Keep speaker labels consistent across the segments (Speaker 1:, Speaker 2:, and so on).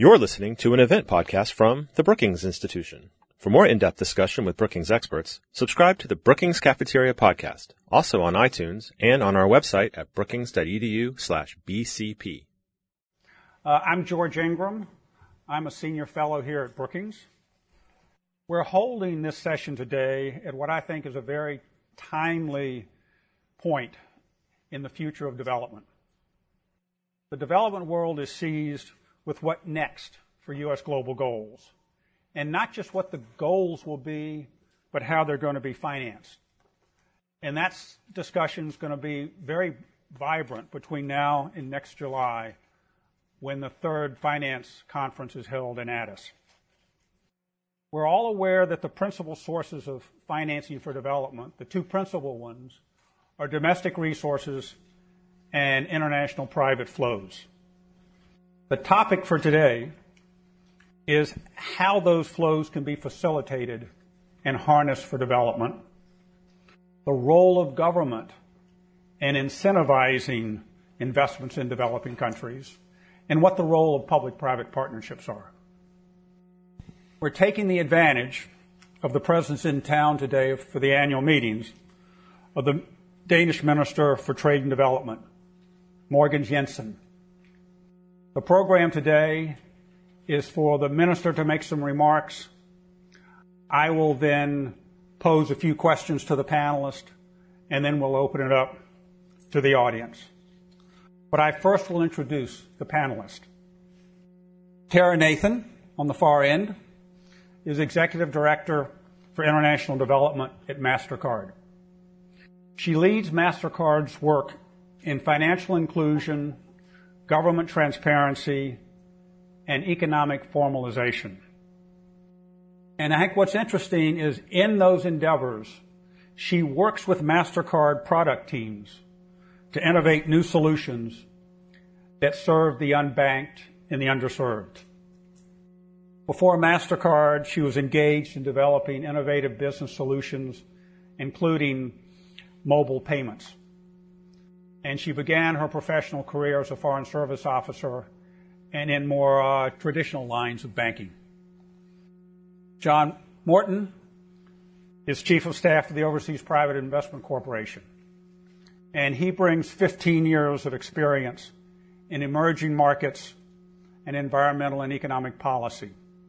Speaker 1: You're listening to an event podcast from the Brookings Institution. For more in-depth discussion with Brookings experts, subscribe to the Brookings Cafeteria podcast, also on iTunes and on our website at brookings.edu/BCP.
Speaker 2: I'm George Ingram. I'm a senior fellow here at Brookings. We're holding this session today at what I think is a very timely point in the future of development. The development world is seized with what next for U.S. global goals, and not just what the goals will be, but how they're going to be financed. And that discussion is going to be very vibrant between now and next July, when the third finance conference is held in Addis. We're all aware that the principal sources of financing for development, the two principal ones, are domestic resources and international private flows. The topic for today is how those flows can be facilitated and harnessed for development, the role of government in incentivizing investments in developing countries, and what the role of public-private partnerships are. We're taking the advantage of the presence in town today for the annual meetings of the Danish Minister for Trade and Development, Mogens Jensen. The program today is for the minister to make some remarks. I will then pose a few questions to the panelists, and then we'll open it up to the audience. But I first will introduce the panelists. Tara Nathan, on the far end, is Executive Director for International Development at MasterCard. She leads MasterCard's work in financial inclusion, government transparency, and economic formalization. And I think what's interesting is in those endeavors, she works with MasterCard product teams to innovate new solutions that serve the unbanked and the underserved. Before MasterCard, she was engaged in developing innovative business solutions, including mobile payments. And she began her professional career as a Foreign Service officer and in more traditional lines of banking. John Morton is Chief of Staff of the Overseas Private Investment Corporation. And he brings 15 years of experience in emerging markets and environmental and economic policy.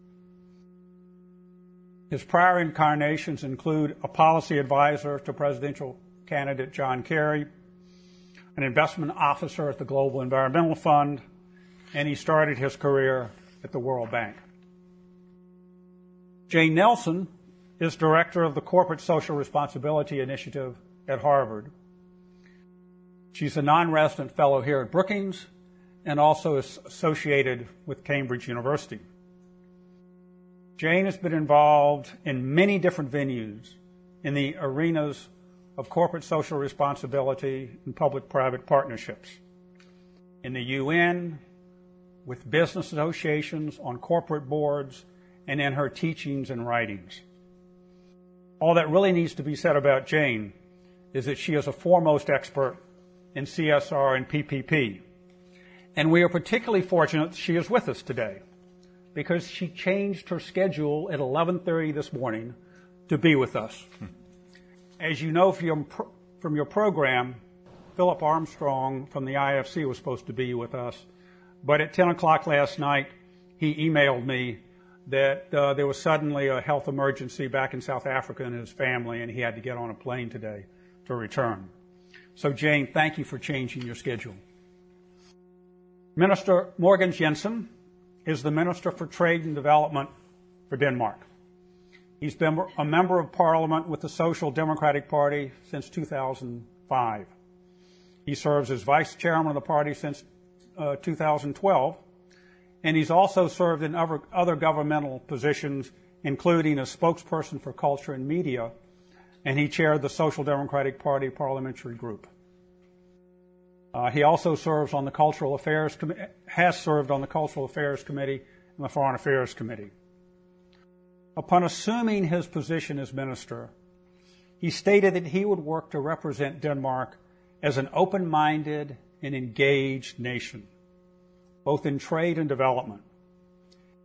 Speaker 2: His prior incarnations include a policy advisor to presidential candidate John Kerry, an investment officer at the Global Environmental Fund, and he started his career at the World Bank. Jane Nelson is Director of the Corporate Social Responsibility Initiative at Harvard. She's a non-resident fellow here at Brookings and also is associated with Cambridge University. Jane has been involved in many different venues in the arenas of corporate social responsibility and public-private partnerships. In the UN, with business associations, on corporate boards, and in her teachings and writings. All that really needs to be said about Jane is that she is a foremost expert in CSR and PPP. And we are particularly fortunate that she is with us today because she changed her schedule at 11:30 this morning to be with us. As you know from your program, Philip Armstrong from the IFC was supposed to be with us, but at 10 o'clock last night, he emailed me that there was suddenly a health emergency back in South Africa in his family, and he had to get on a plane today to return. So, Jane, thank you for changing your schedule. Minister Mogens Jensen is the Minister for Trade and Development for Denmark. He's been a member of Parliament with the Social Democratic Party since 2005. He serves as Vice Chairman of the party since 2012, and he's also served in other governmental positions, including as spokesperson for culture and media, and he chaired the Social Democratic Party parliamentary group. He also serves on the Cultural Affairs has served on the Cultural Affairs Committee and the Foreign Affairs Committee. Upon assuming his position as minister, he stated that he would work to represent Denmark as an open-minded and engaged nation, both in trade and development.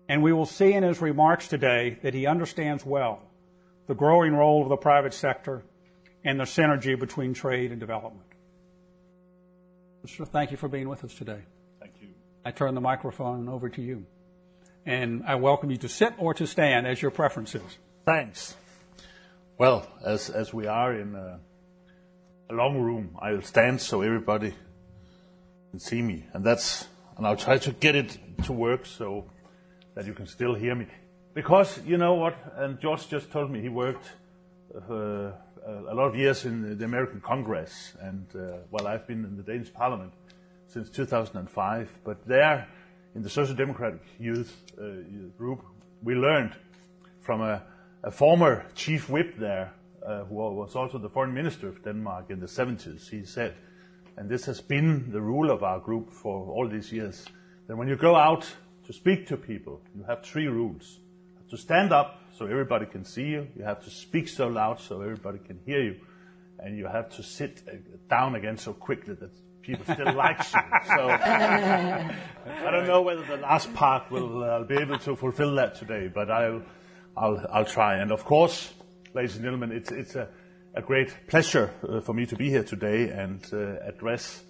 Speaker 2: And we will see in his remarks today that he understands well the growing role of the private sector and the synergy between trade and development. Mr. Thank you for being with us today.
Speaker 3: Thank you.
Speaker 2: I turn the microphone over to you. And I welcome you to sit or to stand as your preference is.
Speaker 3: Thanks. Well, as we are in a long room, I'll stand so everybody can see me. And I'll try to get it to work so that you can still hear me. Because, you know what, and George just told me he worked a lot of years in the American Congress, and I've been in the Danish Parliament since 2005. But there, in the Social Democratic Youth group, we learned from a former chief whip there, who was also the foreign minister of Denmark in the 70s. He said, and this has been the rule of our group for all these years, that when you go out to speak to people, you have 3 rules. To stand up so everybody can see you, you have to speak so loud so everybody can hear you, and you have to sit down again so quickly that people still like you. So I don't know whether the last part I'll be able to fulfill that today, but I'll try. And of course, ladies and gentlemen, it's a great pleasure for me to be here today and address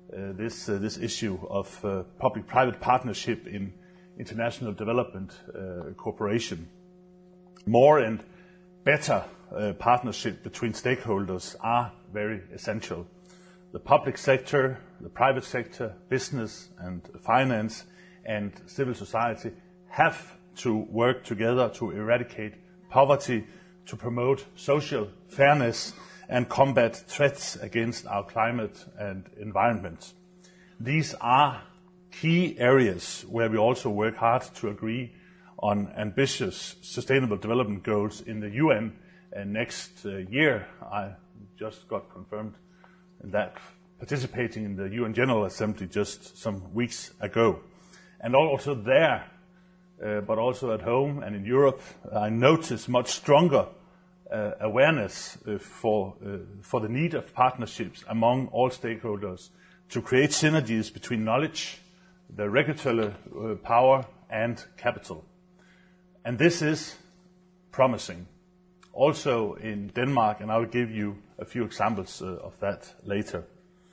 Speaker 3: this issue of public-private partnership in international development cooperation. More and better partnership between stakeholders are very essential. The public sector, the private sector, business and finance and civil society have to work together to eradicate poverty, to promote social fairness and combat threats against our climate and environment. These are key areas where we also work hard to agree on ambitious sustainable development goals in the UN next year. I just got confirmed in that, participating in the UN General Assembly just some weeks ago. And also there, but also at home and in Europe, I notice much stronger awareness for the need of partnerships among all stakeholders to create synergies between knowledge, the regulatory power and capital. And this is promising. Also in Denmark, and I will give you a few examples of that later.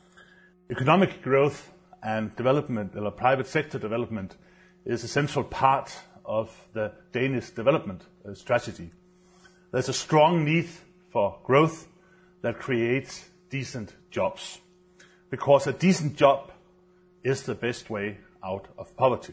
Speaker 3: Economic growth and development, or private sector development, is a central part of the Danish development strategy. There's a strong need for growth that creates decent jobs, because a decent job is the best way out of poverty.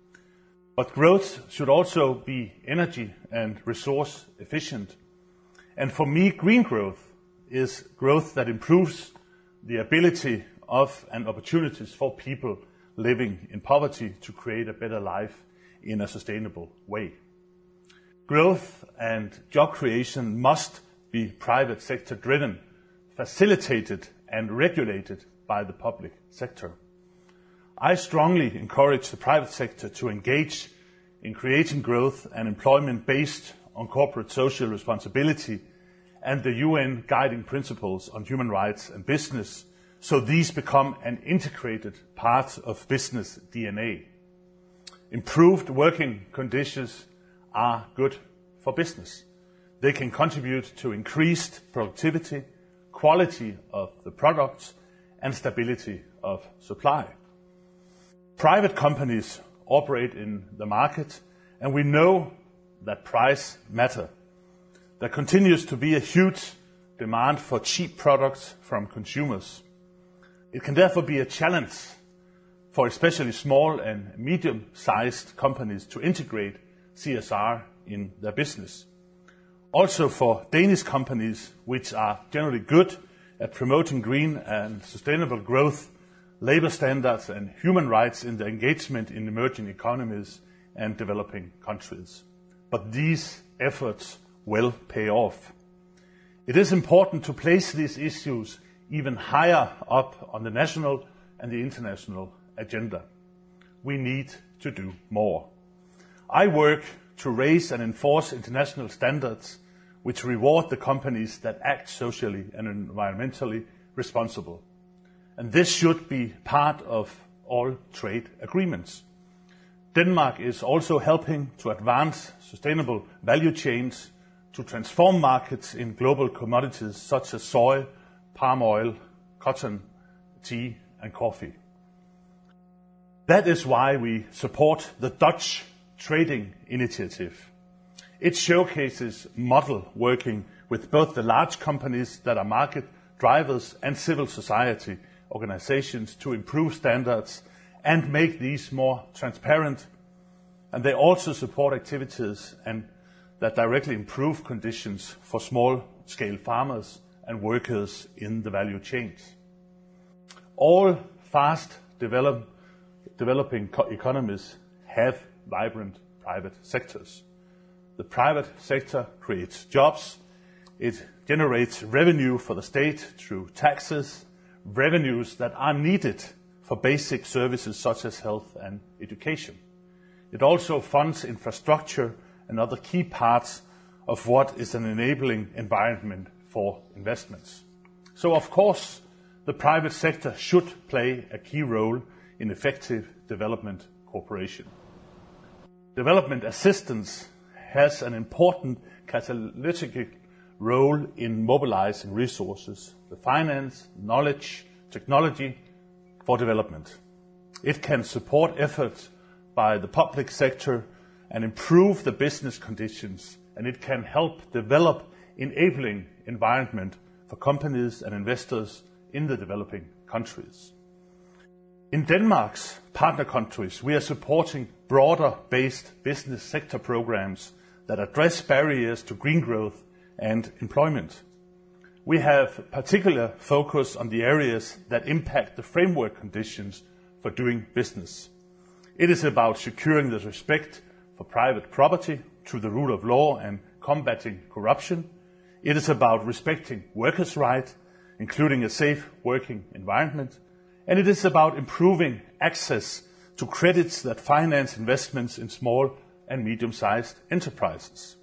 Speaker 3: But growth should also be energy and resource efficient. And for me, green growth is growth that improves the ability of and opportunities for people living in poverty to create a better life in a sustainable way. Growth and job creation must be private sector driven, facilitated and regulated by the public sector. I strongly encourage the private sector to engage in creating growth and employment based on corporate social responsibility and the UN guiding principles on human rights and business, so these become an integrated part of business DNA. Improved working conditions are good for business. They can contribute to increased productivity, quality of the products, and stability of supply. Private companies operate in the market, and we know that price matters. There continues to be a huge demand for cheap products from consumers. It can therefore be a challenge for especially small and medium-sized companies to integrate CSR in their business. Also for Danish companies, which are generally good at promoting green and sustainable growth, labor standards and human rights in their engagement in emerging economies and developing countries. But these efforts will pay off. It is important to place these issues even higher up on the national and the international agenda. We need to do more. I work to raise and enforce international standards which reward the companies that act socially and environmentally responsible. And this should be part of all trade agreements. Denmark is also helping to advance sustainable value chains to transform markets in global commodities such as soy, palm oil, cotton, tea, and coffee. That is why we support the Dutch Trading Initiative. It showcases model working with both the large companies that are market drivers and civil society organizations to improve standards and make these more transparent. And they also support activities that directly improve conditions for small-scale farmers and workers in the value chains. All fast developing economies have vibrant private sectors. The private sector creates jobs. It generates revenue for the state through taxes, revenues that are needed for basic services such as health and education. It also funds infrastructure and other key parts of what is an enabling environment for investments. So, of course, the private sector should play a key role in effective development cooperation. Development assistance has an important catalytic role in mobilizing resources, the finance, knowledge, technology for development. It can support efforts by the public sector and improve the business conditions, and it can help develop enabling environment for companies and investors in the developing countries. In Denmark's partner countries, we are supporting broader-based business sector programs that address barriers to green growth and employment. We have particular focus on the areas that impact the framework conditions for doing business. It is about securing the respect for private property through the rule of law and combating corruption. It is about respecting workers' rights, including a safe working environment. And it is about improving access to credits that finance investments in small and medium-sized enterprises.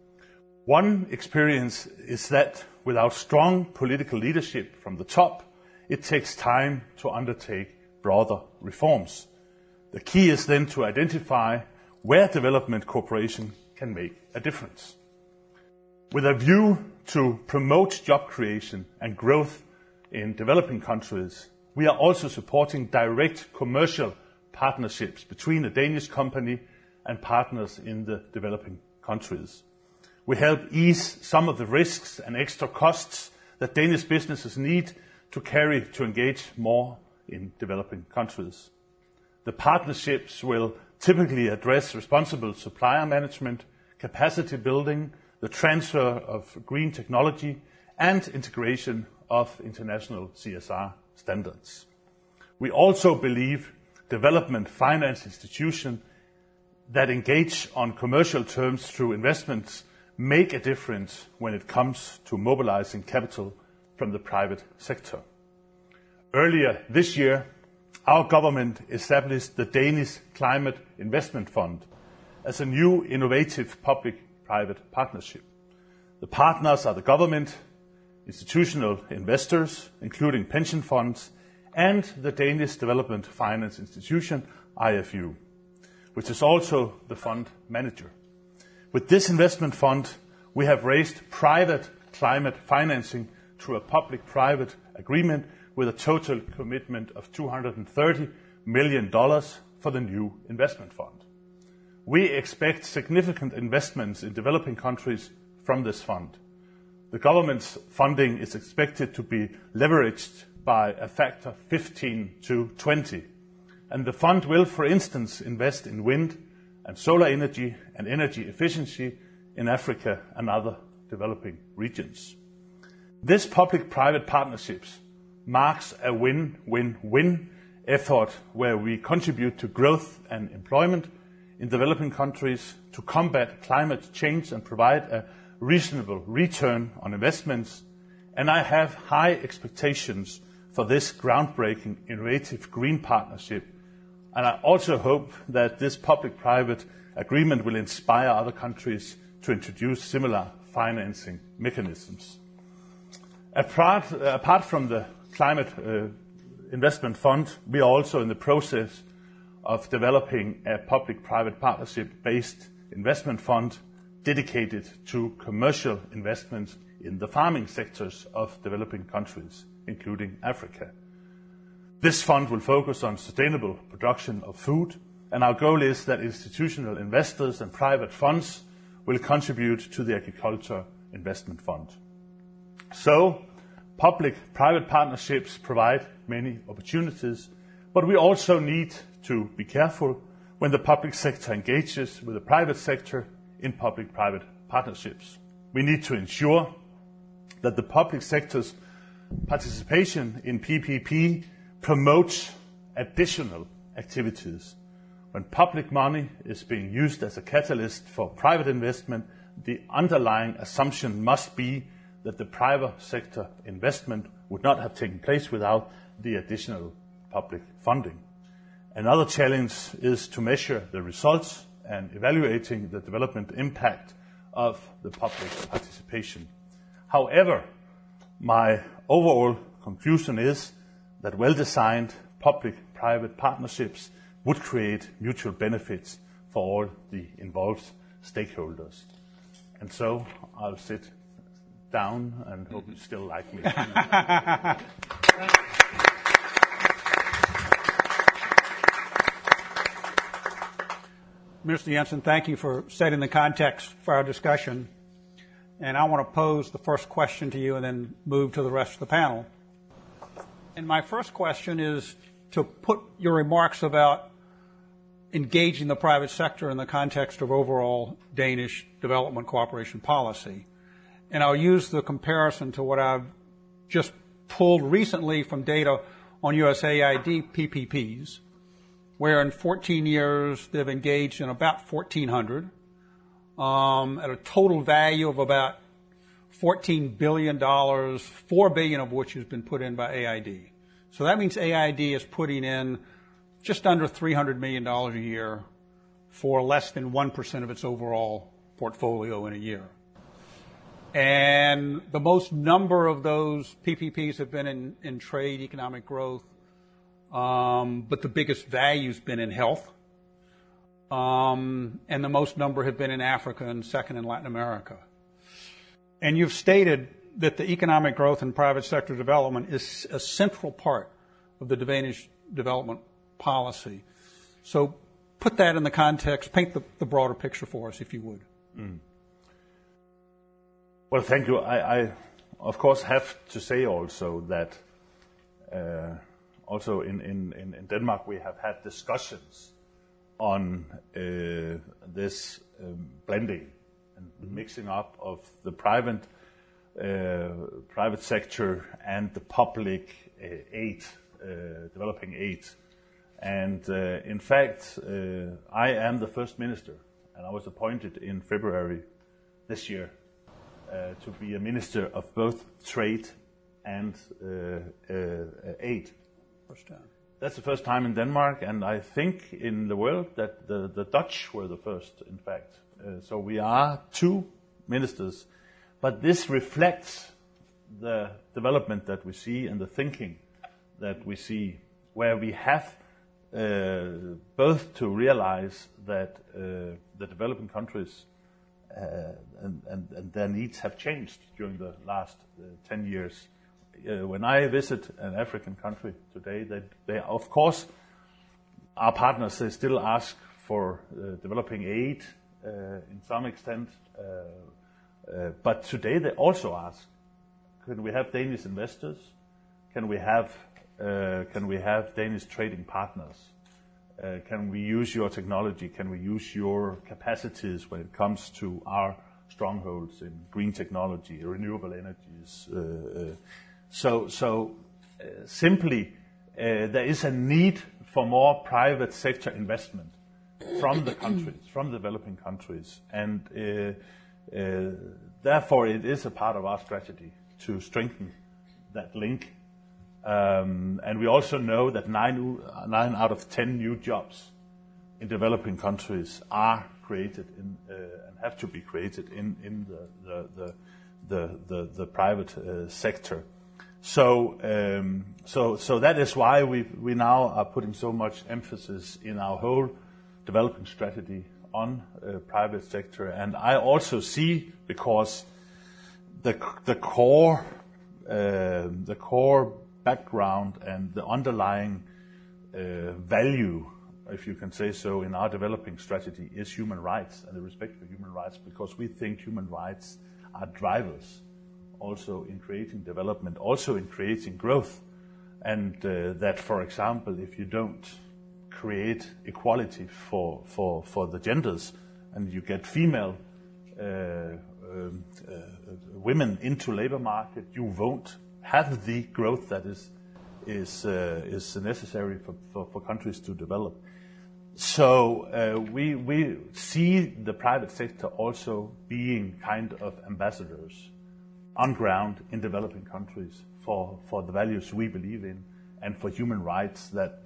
Speaker 3: One experience is that without strong political leadership from the top, it takes time to undertake broader reforms. The key is then to identify where development cooperation can make a difference. With a view to promote job creation and growth in developing countries, we are also supporting direct commercial partnerships between a Danish company and partners in the developing countries. We help ease some of the risks and extra costs that Danish businesses need to carry to engage more in developing countries. The partnerships will typically address responsible supplier management, capacity building, the transfer of green technology, and integration of international CSR standards. We also believe development finance institutions that engage on commercial terms through investments make a difference when it comes to mobilizing capital from the private sector. Earlier this year, our government established the Danish Climate Investment Fund as a new innovative public-private partnership. The partners are the government, institutional investors, including pension funds, and the Danish Development Finance Institution, IFU, which is also the fund manager. With this investment fund, we have raised private climate financing through a public-private agreement with a total commitment of $230 million for the new investment fund. We expect significant investments in developing countries from this fund. The government's funding is expected to be leveraged by a factor 15 to 20, and the fund will, for instance, invest in wind and solar energy and energy efficiency in Africa and other developing regions. This public-private partnerships marks a win-win-win effort where we contribute to growth and employment in developing countries, to combat climate change and provide a reasonable return on investments, and I have high expectations for this groundbreaking, innovative green partnership. And I also hope that this public-private agreement will inspire other countries to introduce similar financing mechanisms. Apart from the Climate Investment Fund, we are also in the process of developing a public-private partnership-based investment fund dedicated to commercial investments in the farming sectors of developing countries, including Africa. This fund will focus on sustainable production of food, and our goal is that institutional investors and private funds will contribute to the Agriculture Investment Fund. So, public-private partnerships provide many opportunities, but we also need to be careful when the public sector engages with the private sector in public-private partnerships. We need to ensure that the public sector's participation in PPP promotes additional activities. When public money is being used as a catalyst for private investment, the underlying assumption must be that the private sector investment would not have taken place without the additional public funding. Another challenge is to measure the results and evaluating the development impact of the public participation. However, my overall conclusion is that well-designed public-private partnerships would create mutual benefits for all the involved stakeholders. And so I'll sit down and hope you still like me.
Speaker 2: Mr. Jensen, thank you for setting the context for our discussion. And I want to pose the first question to you and then move to the rest of the panel. And my first question is to put your remarks about engaging the private sector in the context of overall Danish development cooperation policy. And I'll use the comparison to what I've just pulled recently from data on USAID PPPs, where in 14 years they've engaged in about 1,400 at a total value of about $14 billion, $4 billion of which has been put in by AID. So that means AID is putting in just under $300 million a year for less than 1% of its overall portfolio in a year. And the most number of those PPPs have been in trade, economic growth, but the biggest value's been in health. And the most number have been in Africa and second in Latin America. And you've stated that the economic growth and private sector development is a central part of the Danish development policy. So put that in the context, paint the broader picture for us, if you would. Mm.
Speaker 3: Well, thank you. I of course, have to say also that also in Denmark we have had discussions on this blending and mixing up of the private sector and the public aid, developing aid. And in fact, I am the first minister, and I was appointed in February this year to be a minister of both trade and aid.
Speaker 2: First time.
Speaker 3: That's the first time in Denmark, and I think in the world that the Dutch were the first, in fact. So we are two ministers, but this reflects the development that we see and the thinking that we see, where we have both to realize that the developing countries and their needs have changed during the last 10 years. When I visit an African country today, they of course, our partners, they still ask for developing aid in some extent, but today they also ask, can we have Danish investors? Can we have Danish trading partners? Can we use your technology? Can we use your capacities when it comes to our strongholds in green technology, renewable energies? Simply, there is a need for more private sector investment from the countries, from the developing countries, and therefore it is a part of our strategy to strengthen that link. And we also know that 9 out of 10 new jobs in developing countries are created and have to be created in the private sector. So that is why we now are putting so much emphasis in our whole developing strategy on private sector. And I also see, because the core background and the underlying value, if you can say so, in our developing strategy is human rights and the respect for human rights, because we think human rights are drivers also in creating development, also in creating growth. And that, for example, if you don't create equality for the genders and you get female women into labor market, you won't have the growth that is necessary for countries to develop. So we see the private sector also being kind of ambassadors on ground in developing countries for the values we believe in and for human rights that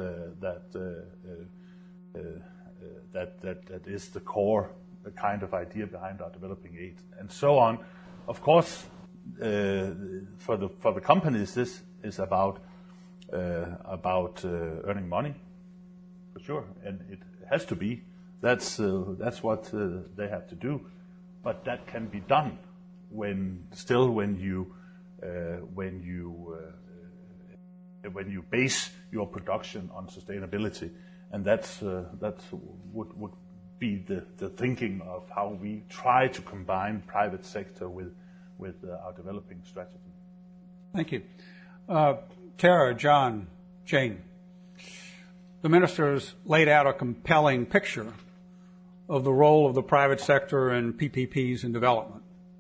Speaker 3: is the core kind of idea behind our developing aid and so on. Of course, for the companies, this is about earning money, for sure, and it has to be. That's what they have to do, but that can be done when you base your production on sustainability, and that would be the thinking of how we try to combine private sector with our developing strategy.
Speaker 2: Thank you. Tara, John, Jane, the ministers laid out a compelling picture of the role of the private sector in PPPs in development.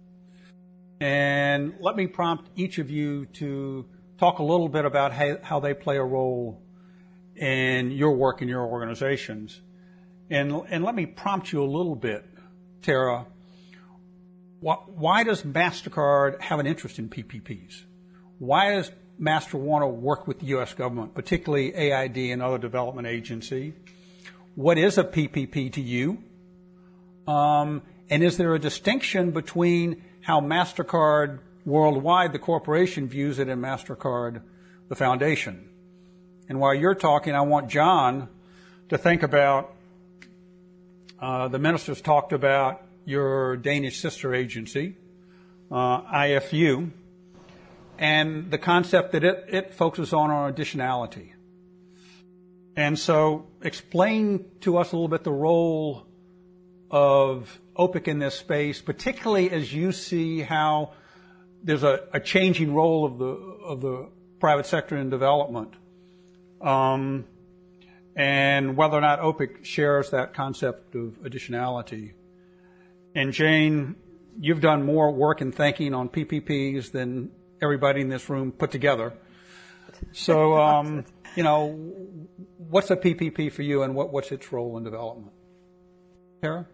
Speaker 2: And let me prompt each of you to talk a little bit about how they play a role in your work in your organizations. And let me prompt you a little bit, Tara. Why does MasterCard have an interest in PPPs? Why does Master want to work with the U.S. government, particularly AID and other development agency? What is a PPP to you? And is there a distinction between how MasterCard worldwide, the corporation, views it, and MasterCard, the foundation? And while you're talking, I want John to think about, the ministers talked about your Danish sister agency, IFU, and the concept that it focuses on additionality. And so explain to us a little bit the role of OPIC in this space, particularly as you see how there's a changing role of the private sector in development, and whether or not OPIC shares that concept of additionality. And Jane, you've done more work and thinking on PPPs than everybody in this room put together. So, what's a PPP for you, and what's its role in development? Tara?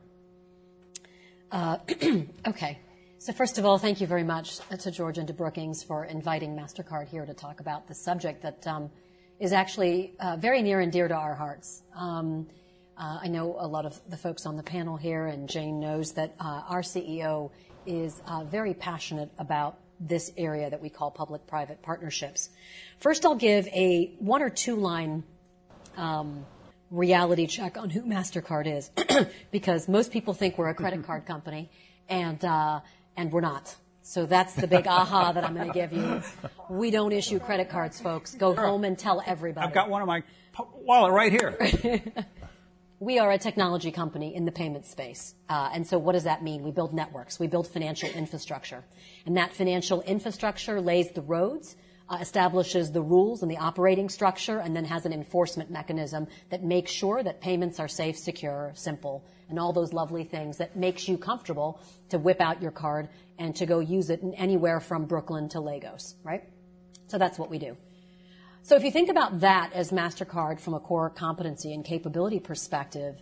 Speaker 4: Okay. So first of all, thank you very much to George and to Brookings for inviting MasterCard here to talk about this subject that is actually very near and dear to our hearts. I know a lot of the folks on the panel here, and Jane knows that our CEO is very passionate about this area that we call public-private partnerships. First, I'll give a 1 or 2 line reality check on who MasterCard is, because most people think we're a credit card company, and we're not. So that's the big aha that I'm going to give you. We don't issue credit cards, folks. Go home and tell everybody.
Speaker 2: I've got one of my wallet right here.
Speaker 4: We are a technology company in the payment space. And so what does that mean? We build networks. We build financial infrastructure. And that financial infrastructure lays the roads, establishes the rules and the operating structure, and then has an enforcement mechanism that makes sure that payments are safe, secure, simple, and all those lovely things that makes you comfortable to whip out your card and to go use it in anywhere from Brooklyn to Lagos, right? So that's what we do. So if you think about that as MasterCard from a core competency and capability perspective,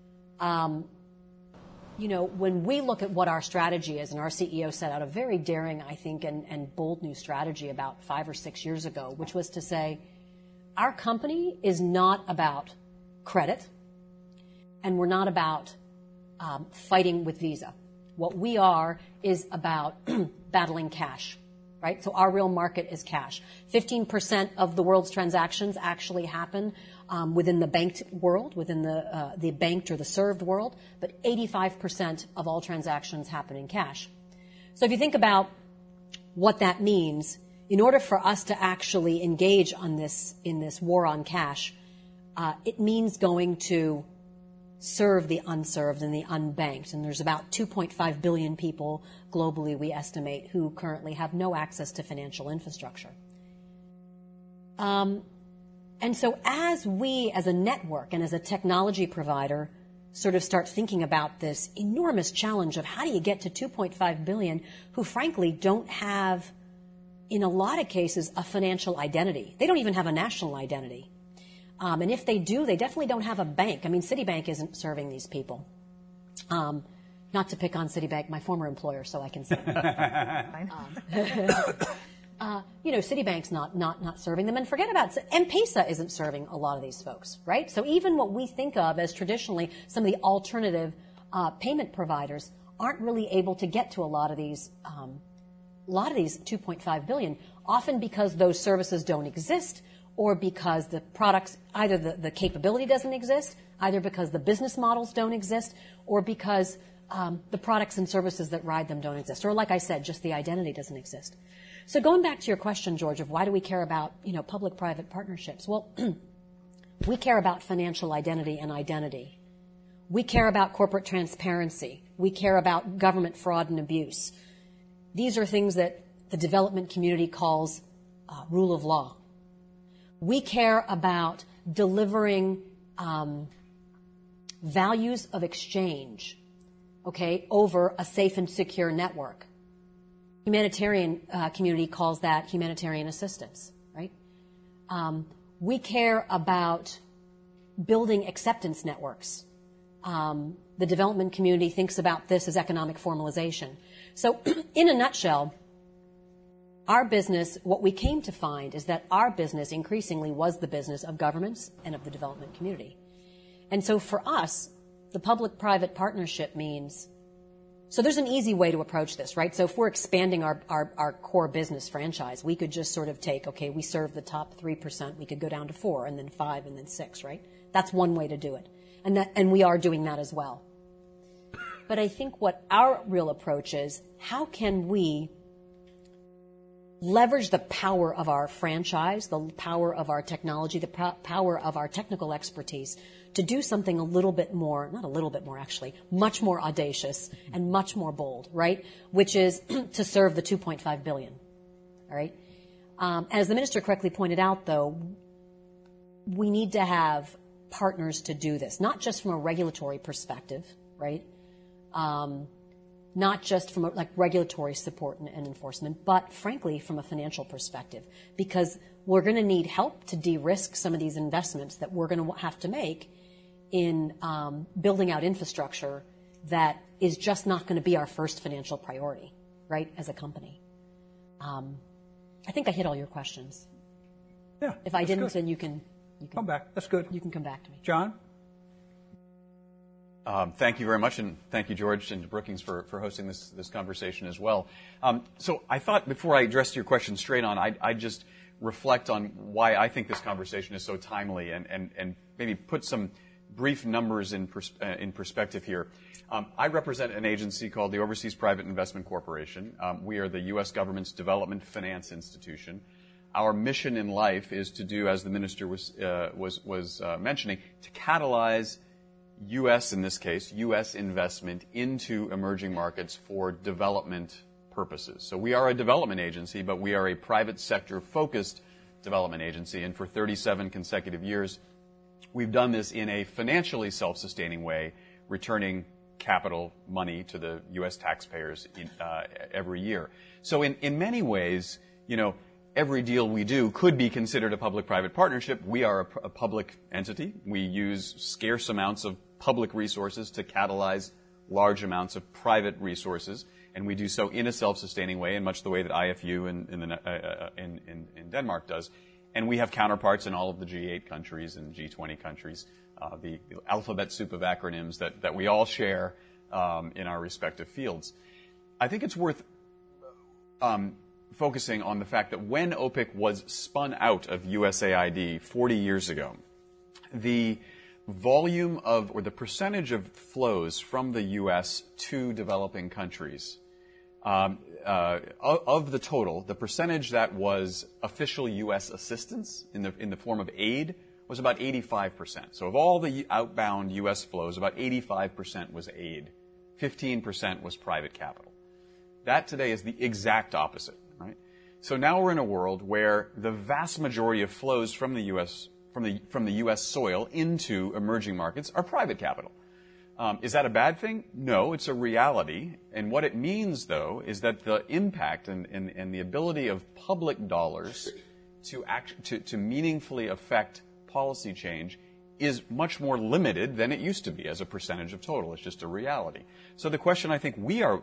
Speaker 4: when we look at what our strategy is, and our CEO set out a very daring, I think, and bold new strategy about 5 or 6 years ago, which was to say, our company is not about credit, and we're not about fighting with Visa. What we are is about battling cash. right? So our real market is cash. 15% of the world's transactions actually happen within the banked world, within the banked or the served world, but 85% of all transactions happen in cash. So if you think about what that means, in order for us to actually engage in this war on cash, it means going to serve the unserved and the unbanked. And there's about 2.5 billion people globally, we estimate, who currently have no access to financial infrastructure. And so as we, as a network and as a technology provider, sort of start thinking about this enormous challenge of how do you get to 2.5 billion who frankly don't have, in a lot of cases, a financial identity. They don't even have a national identity. And if they do, they definitely don't have a bank. I mean, Citibank isn't serving these people. Not to pick on Citibank, my former employer, so I can say Citibank's not serving them. And forget about M-Pesa isn't serving a lot of these folks, right? So even what we think of as traditionally some of the alternative payment providers aren't really able to get to a lot of these 2.5 billion, often because those services don't exist, or because the products, either the capability doesn't exist, either because the business models don't exist, or because the products and services that ride them don't exist, or like I said, just the identity doesn't exist. So going back to your question, George, of why do we care about public-private partnerships? Well, we care about financial identity and identity. We care about corporate transparency. We care about government fraud and abuse. These are things that the development community calls rule of law. We care about delivering values of exchange, over a safe and secure network. Humanitarian community calls that humanitarian assistance, right? We care about building acceptance networks. The development community thinks about this as economic formalization. So in a nutshell, our business, what we came to find is that our business increasingly was the business of governments and of the development community. And so for us, the public-private partnership means, so there's an easy way to approach this, right? So if we're expanding our core business franchise, we could just sort of take, we serve the top 3%, we could go down to 4, and then 5, and then 6, right? That's one way to do it. And we are doing that as well. But I think what our real approach is, how can we leverage the power of our franchise, the power of our technology, the power of our technical expertise to do something a little bit more, not a little bit more actually, much more audacious and much more bold, right? Which is to serve the 2.5 billion, all right? As the minister correctly pointed out, though, we need to have partners to do this, not just from a regulatory perspective, right? Not just from regulatory support and enforcement, but frankly from a financial perspective, because we're going to need help to de-risk some of these investments that we're going to have to make in building out infrastructure that is just not going to be our first financial priority, right, as a company. I think I hit all your questions.
Speaker 2: Yeah.
Speaker 4: If I didn't, then you can
Speaker 2: come back. That's good.
Speaker 4: You can come back to me.
Speaker 2: John?
Speaker 5: Thank you very much, and thank you, George and Brookings, for hosting this conversation as well. So I thought before I addressed your question straight on, I'd just reflect on why I think this conversation is so timely and maybe put some brief numbers in perspective here. I represent an agency called the Overseas Private Investment Corporation. We are the U.S. government's development finance institution. Our mission in life is to do, as the minister was mentioning, to catalyze U.S., in this case, U.S. investment into emerging markets for development purposes. So we are a development agency, but we are a private sector-focused development agency, and for 37 consecutive years, we've done this in a financially self-sustaining way, returning capital money to the U.S. taxpayers every year. So in many ways, every deal we do could be considered a public-private partnership. We are a public entity. We use scarce amounts of public resources to catalyze large amounts of private resources, and we do so in a self-sustaining way, in much the way that IFU in Denmark does. And we have counterparts in all of the G8 countries and G20 countries, the alphabet soup of acronyms that we all share in our respective fields. I think it's worth focusing on the fact that when OPEC was spun out of USAID 40 years ago, the volume of, or the percentage of flows from the U.S. to developing countries, of the total, the percentage that was official U.S. assistance in the form of aid was about 85%. So of all the outbound U.S. flows, about 85% was aid. 15% was private capital. That today is the exact opposite, right? So now we're in a world where the vast majority of flows from the U.S. from the U.S. soil into emerging markets are private capital. Is that a bad thing? No, it's a reality. And what it means, though, is that the impact and the ability of public dollars to meaningfully affect policy change is much more limited than it used to be as a percentage of total. It's just a reality. So the question I think we are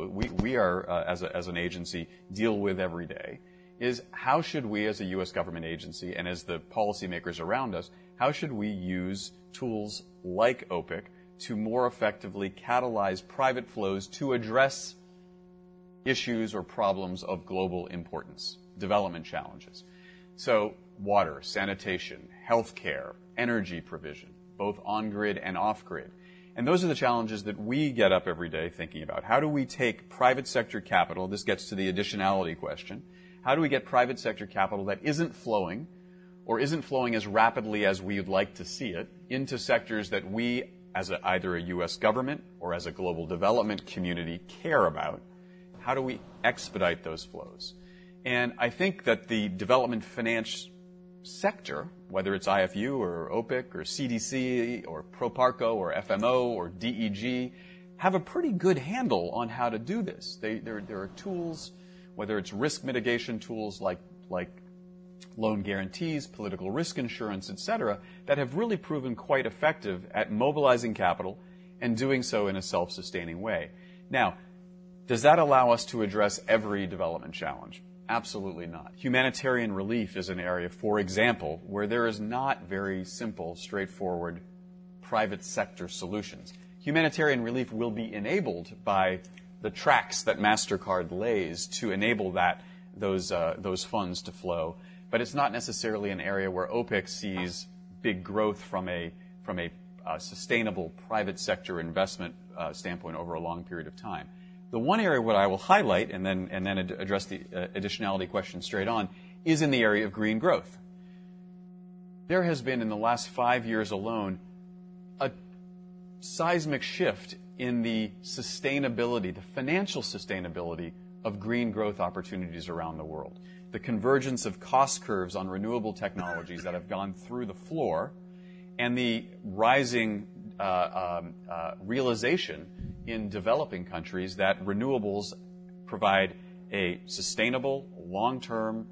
Speaker 5: as an agency deal with every day is how should we as a U.S. government agency and as the policymakers around us, how should we use tools like OPIC to more effectively catalyze private flows to address issues or problems of global importance, development challenges. So water, sanitation, healthcare, energy provision, both on-grid and off-grid. And those are the challenges that we get up every day thinking about. How do we take private sector capital, this gets to the additionality question, how do we get private sector capital that isn't flowing or isn't flowing as rapidly as we'd like to see it into sectors that we, as either a U.S. government or as a global development community, care about? How do we expedite those flows? And I think that the development finance sector, whether it's IFU or OPIC or CDC or Proparco or FMO or DEG, have a pretty good handle on how to do this. There are tools, whether it's risk mitigation tools like loan guarantees, political risk insurance, et cetera, that have really proven quite effective at mobilizing capital and doing so in a self-sustaining way. Now, does that allow us to address every development challenge? Absolutely not. Humanitarian relief is an area, for example, where there is not very simple, straightforward private sector solutions. Humanitarian relief will be enabled by the tracks that MasterCard lays to enable those funds to flow, but it's not necessarily an area where OPIC sees big growth from a sustainable private sector investment standpoint over a long period of time. The one area what I will highlight and then address the additionality question straight on is in the area of green growth. There has been in the last 5 years alone a seismic shift in the sustainability, the financial sustainability of green growth opportunities around the world. The convergence of cost curves on renewable technologies that have gone through the floor and the rising realization in developing countries that renewables provide a sustainable, long-term,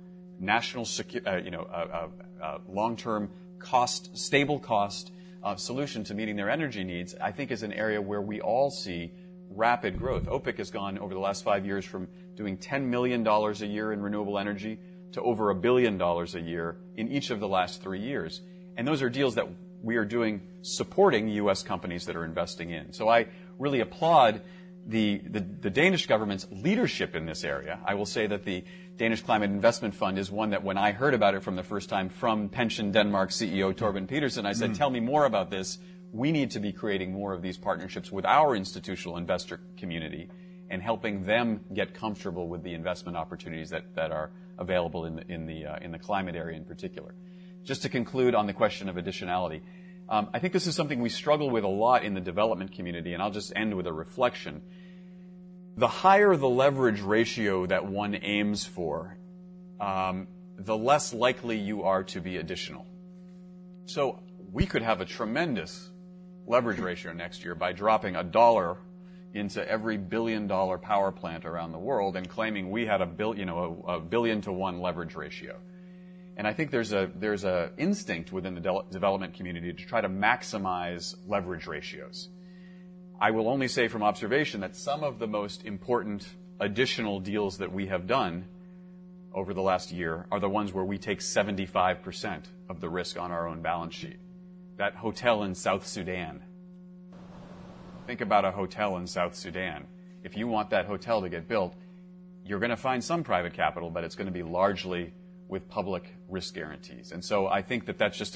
Speaker 5: long-term cost, stable cost solution to meeting their energy needs, I think is an area where we all see rapid growth. OPIC has gone over the last 5 years from doing $10 million a year in renewable energy to over $1 billion a year in each of the last 3 years. And those are deals that we are doing supporting U.S. companies that are investing in. So I really applaud the Danish government's leadership in this area. I will say that the Danish Climate Investment Fund is one that when I heard about it from the first time from Pension Denmark CEO Torben Petersen, I said, tell me more about this. We need to be creating more of these partnerships with our institutional investor community and helping them get comfortable with the investment opportunities that are available in the climate area in particular. Just to conclude on the question of additionality, I think this is something we struggle with a lot in the development community, and I'll just end with a reflection. The higher the leverage ratio that one aims for, the less likely you are to be additional. So we could have a tremendous leverage ratio next year by dropping $1 into every billion-dollar power plant around the world and claiming we had a billion to one leverage ratio. And I think there's a instinct within the development community to try to maximize leverage ratios. I will only say from observation that some of the most important additional deals that we have done over the last year are the ones where we take 75% of the risk on our own balance sheet. That hotel in South Sudan. Think about a hotel in South Sudan. If you want that hotel to get built, you're going to find some private capital, but it's going to be largely with public risk guarantees. And so I think that that's just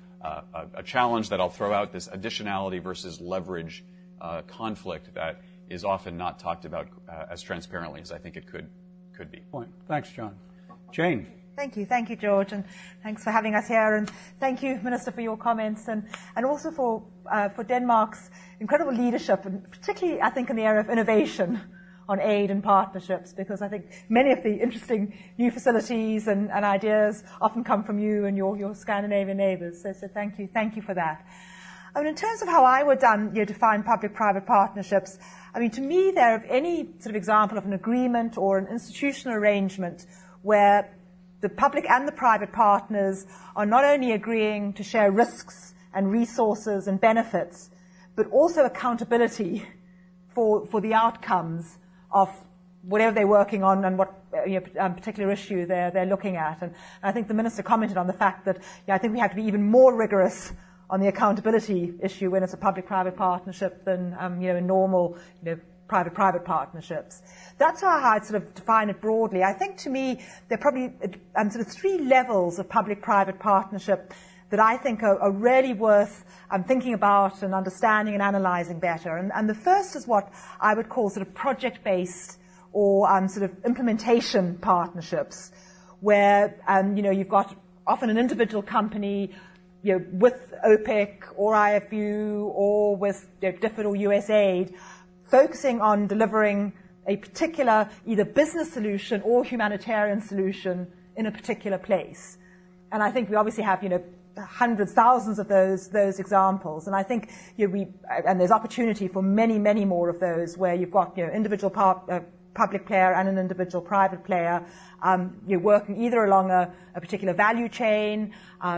Speaker 5: a challenge that I'll throw out, this additionality versus leverage conflict that is often not talked about as transparently as I think it could be.
Speaker 2: Point. Thanks, John. Jane.
Speaker 6: Thank you, George, and thanks for having us here, and thank you, Minister, for your comments, and also for Denmark's incredible leadership, and particularly, I think, in the area of innovation on aid and partnerships, because I think many of the interesting new facilities and ideas often come from you and your Scandinavian neighbours. So thank you for that. I mean, in terms of how I would define public-private partnerships, I mean, to me, they're any sort of example of an agreement or an institutional arrangement where the public and the private partners are not only agreeing to share risks and resources and benefits, but also accountability for the outcomes of whatever they're working on and what particular issue they're looking at. And I think the Minister commented on the fact that I think we have to be even more rigorous on the accountability issue when it's a public-private partnership than in normal private-private partnerships. That's how I'd sort of define it broadly. I think to me there are probably sort of three levels of public-private partnership that I think are really worth thinking about and understanding and analysing better. And the first is what I would call sort of project-based or sort of implementation partnerships, where you've got often an individual company with OPIC or IFU or with DFID or USAID focusing on delivering a particular either business solution or humanitarian solution in a particular place. And I think we obviously have, hundreds, thousands of those examples. And I think and there's opportunity for many, many more of those where you've got individual public player and an individual private player. You're working either along a particular value chain.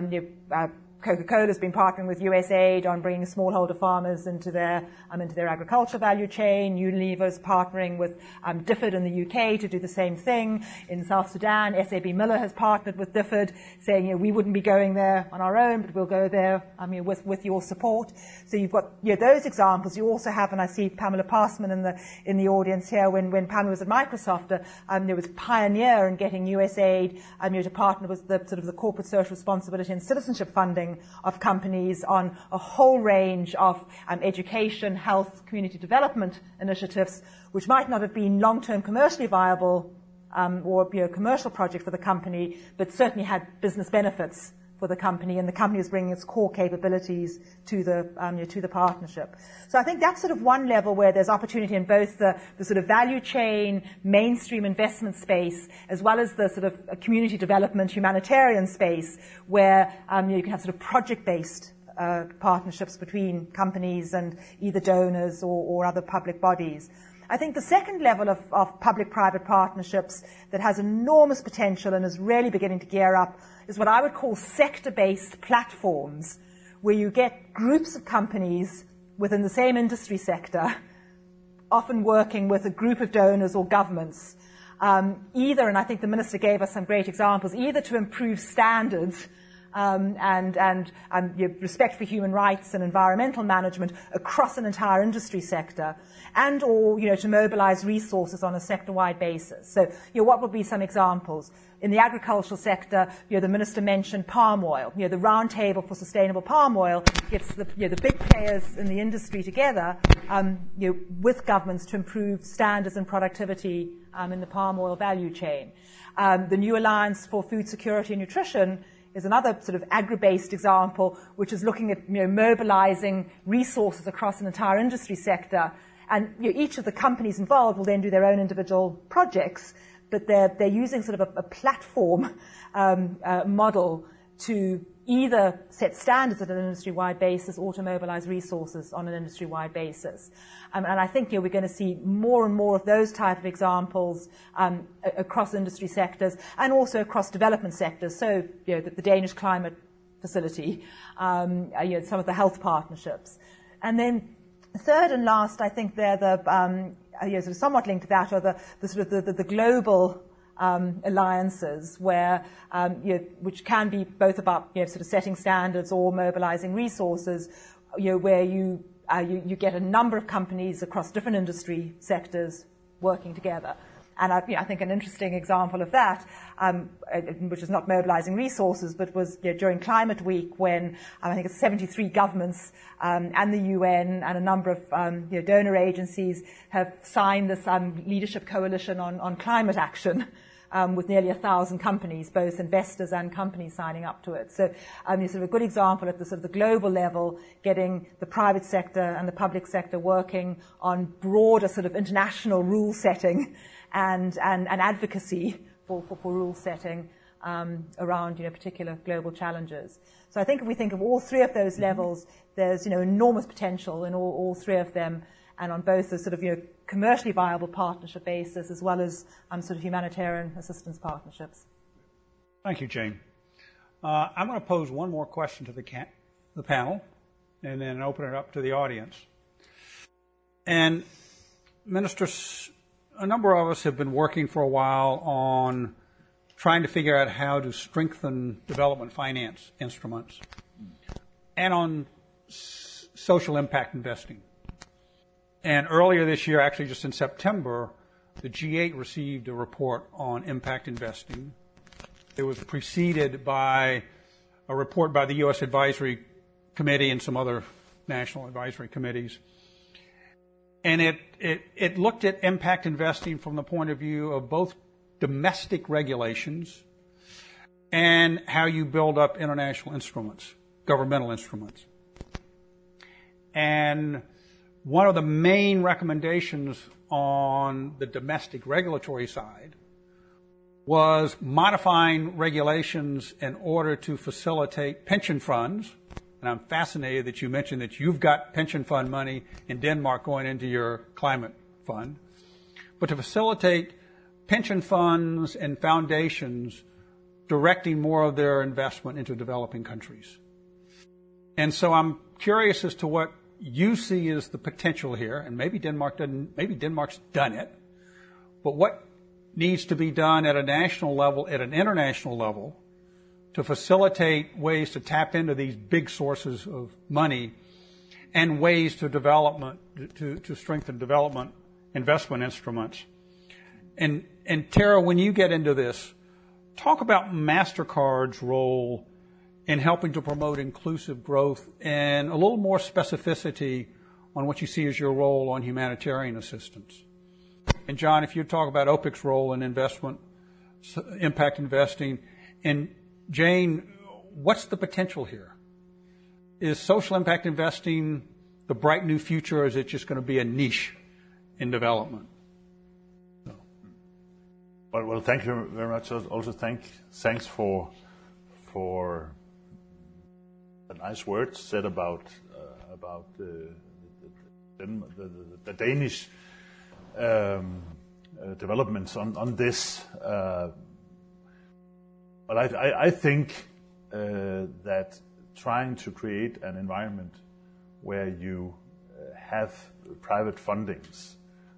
Speaker 6: Coca-Cola's been partnering with USAID on bringing smallholder farmers into their agriculture value chain. Unilever's partnering with DFID in the UK to do the same thing. In South Sudan, SAB Miller has partnered with DFID, saying we wouldn't be going there on our own, but we'll go there with your support. So you've got those examples. You also have, and I see Pamela Passman in the audience here, when Pamela was at Microsoft, there was a pioneer in getting USAID to partner with the sort of the corporate social responsibility and citizenship funding of companies on a whole range of education, health, community development initiatives, which might not have been long-term commercially viable or a commercial project for the company, but certainly had business benefits for the company, and the company is bringing its core capabilities to the partnership. So I think that's sort of one level where there's opportunity in both the sort of value chain, mainstream investment space, as well as the sort of community development, humanitarian space, where you can have sort of project-based partnerships between companies and either donors or other public bodies. I think the second level of public-private partnerships that has enormous potential and is really beginning to gear up is what I would call sector-based platforms, where you get groups of companies within the same industry sector, often working with a group of donors or governments, either, and I think the Minister gave us some great examples, either to improve standards and respect for human rights and environmental management across an entire industry sector, and or to mobilize resources on a sector-wide basis. So what would be some examples? In the agricultural sector, the Minister mentioned palm oil. The Roundtable for Sustainable Palm Oil gets the big players in the industry together with governments to improve standards and productivity in the palm oil value chain. The New Alliance for Food Security and Nutrition is another sort of agri-based example, which is looking at mobilizing resources across an entire industry sector. And each of the companies involved will then do their own individual projects, but they're using sort of a platform model to either set standards at an industry-wide basis or to mobilize resources on an industry-wide basis. And I think we're going to see more and more of those type of examples across industry sectors and also across development sectors. So the Danish Climate Facility, some of the health partnerships. And then third and last, I think they're the sort of somewhat linked to that, are the sort of the global alliances, where which can be both about sort of setting standards or mobilizing resources, where you get a number of companies across different industry sectors working together. And I think an interesting example of that, which is not mobilizing resources, but was during Climate Week when I think it's 73 governments and the UN and a number of donor agencies have signed this leadership coalition on climate action. With nearly 1,000 companies, both investors and companies signing up to it. So it's sort of a good example at the sort of the global level, getting the private sector and the public sector working on broader sort of international rule setting and advocacy for rule setting around particular global challenges. So I think if we think of all three of those levels, there's enormous potential in all three of them, and on both the sort of commercially viable partnership basis as well as sort of humanitarian assistance partnerships.
Speaker 2: Thank you, Jane. I'm going to pose one more question to the panel and then open it up to the audience. And ministers, a number of us have been working for a while on trying to figure out how to strengthen development finance instruments and on social impact investing. And earlier this year, actually just in September, the G8 received a report on impact investing. It was preceded by a report by the U.S. Advisory Committee and some other national advisory committees. And it looked at impact investing from the point of view of both domestic regulations and how you build up international instruments, governmental instruments. And one of the main recommendations on the domestic regulatory side was modifying regulations in order to facilitate pension funds. And I'm fascinated that you mentioned that you've got pension fund money in Denmark going into your climate fund. But to facilitate pension funds and foundations directing more of their investment into developing countries. And so I'm curious as to what you see as the potential here, and maybe Denmark's done it, but what needs to be done at a national level, at an international level, to facilitate ways to tap into these big sources of money and ways to to strengthen development investment instruments. And Tara, when you get into this, talk about MasterCard's role in helping to promote inclusive growth and a little more specificity on what you see as your role on humanitarian assistance. And John, if you talk about OPIC's role in investment, impact investing, and Jane, what's the potential here? Is social impact investing the bright new future, or is it just going to be a niche in development?
Speaker 3: Well, thank you very much. Also, thanks for the nice words said about the Danish developments on this. But I think that trying to create an environment where you have private fundings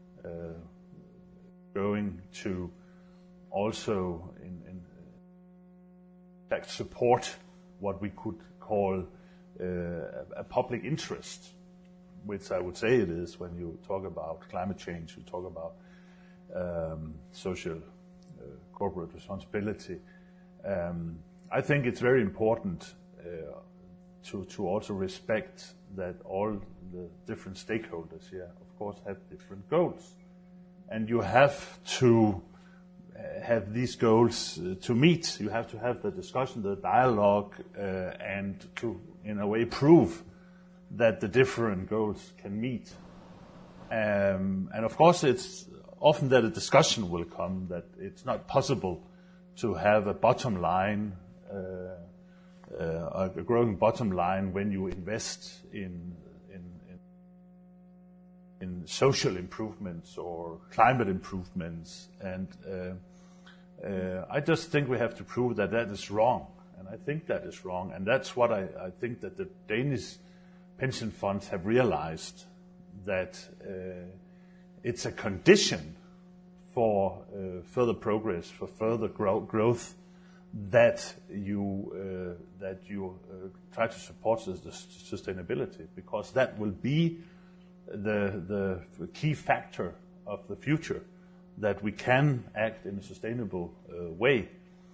Speaker 3: going to also in fact support what we could call a public interest, which I would say it is when you talk about climate change, you talk about social corporate responsibility. I think it's very important to also respect that all the different stakeholders here, of course, have different goals. And you have to have these goals to meet. You have to have the discussion, the dialogue, and to, in a way, prove that the different goals can meet. And of course, it's often that a discussion will come that it's not possible to have a bottom line, a growing bottom line when you invest in social improvements or climate improvements. And I just think we have to prove that is wrong. And I think that is wrong. And that's what I think that the Danish pension funds have realized, that it's a condition for further progress, for further growth, that you try to support the sustainability, because that will be the key factor of the future that we can act in a sustainable way.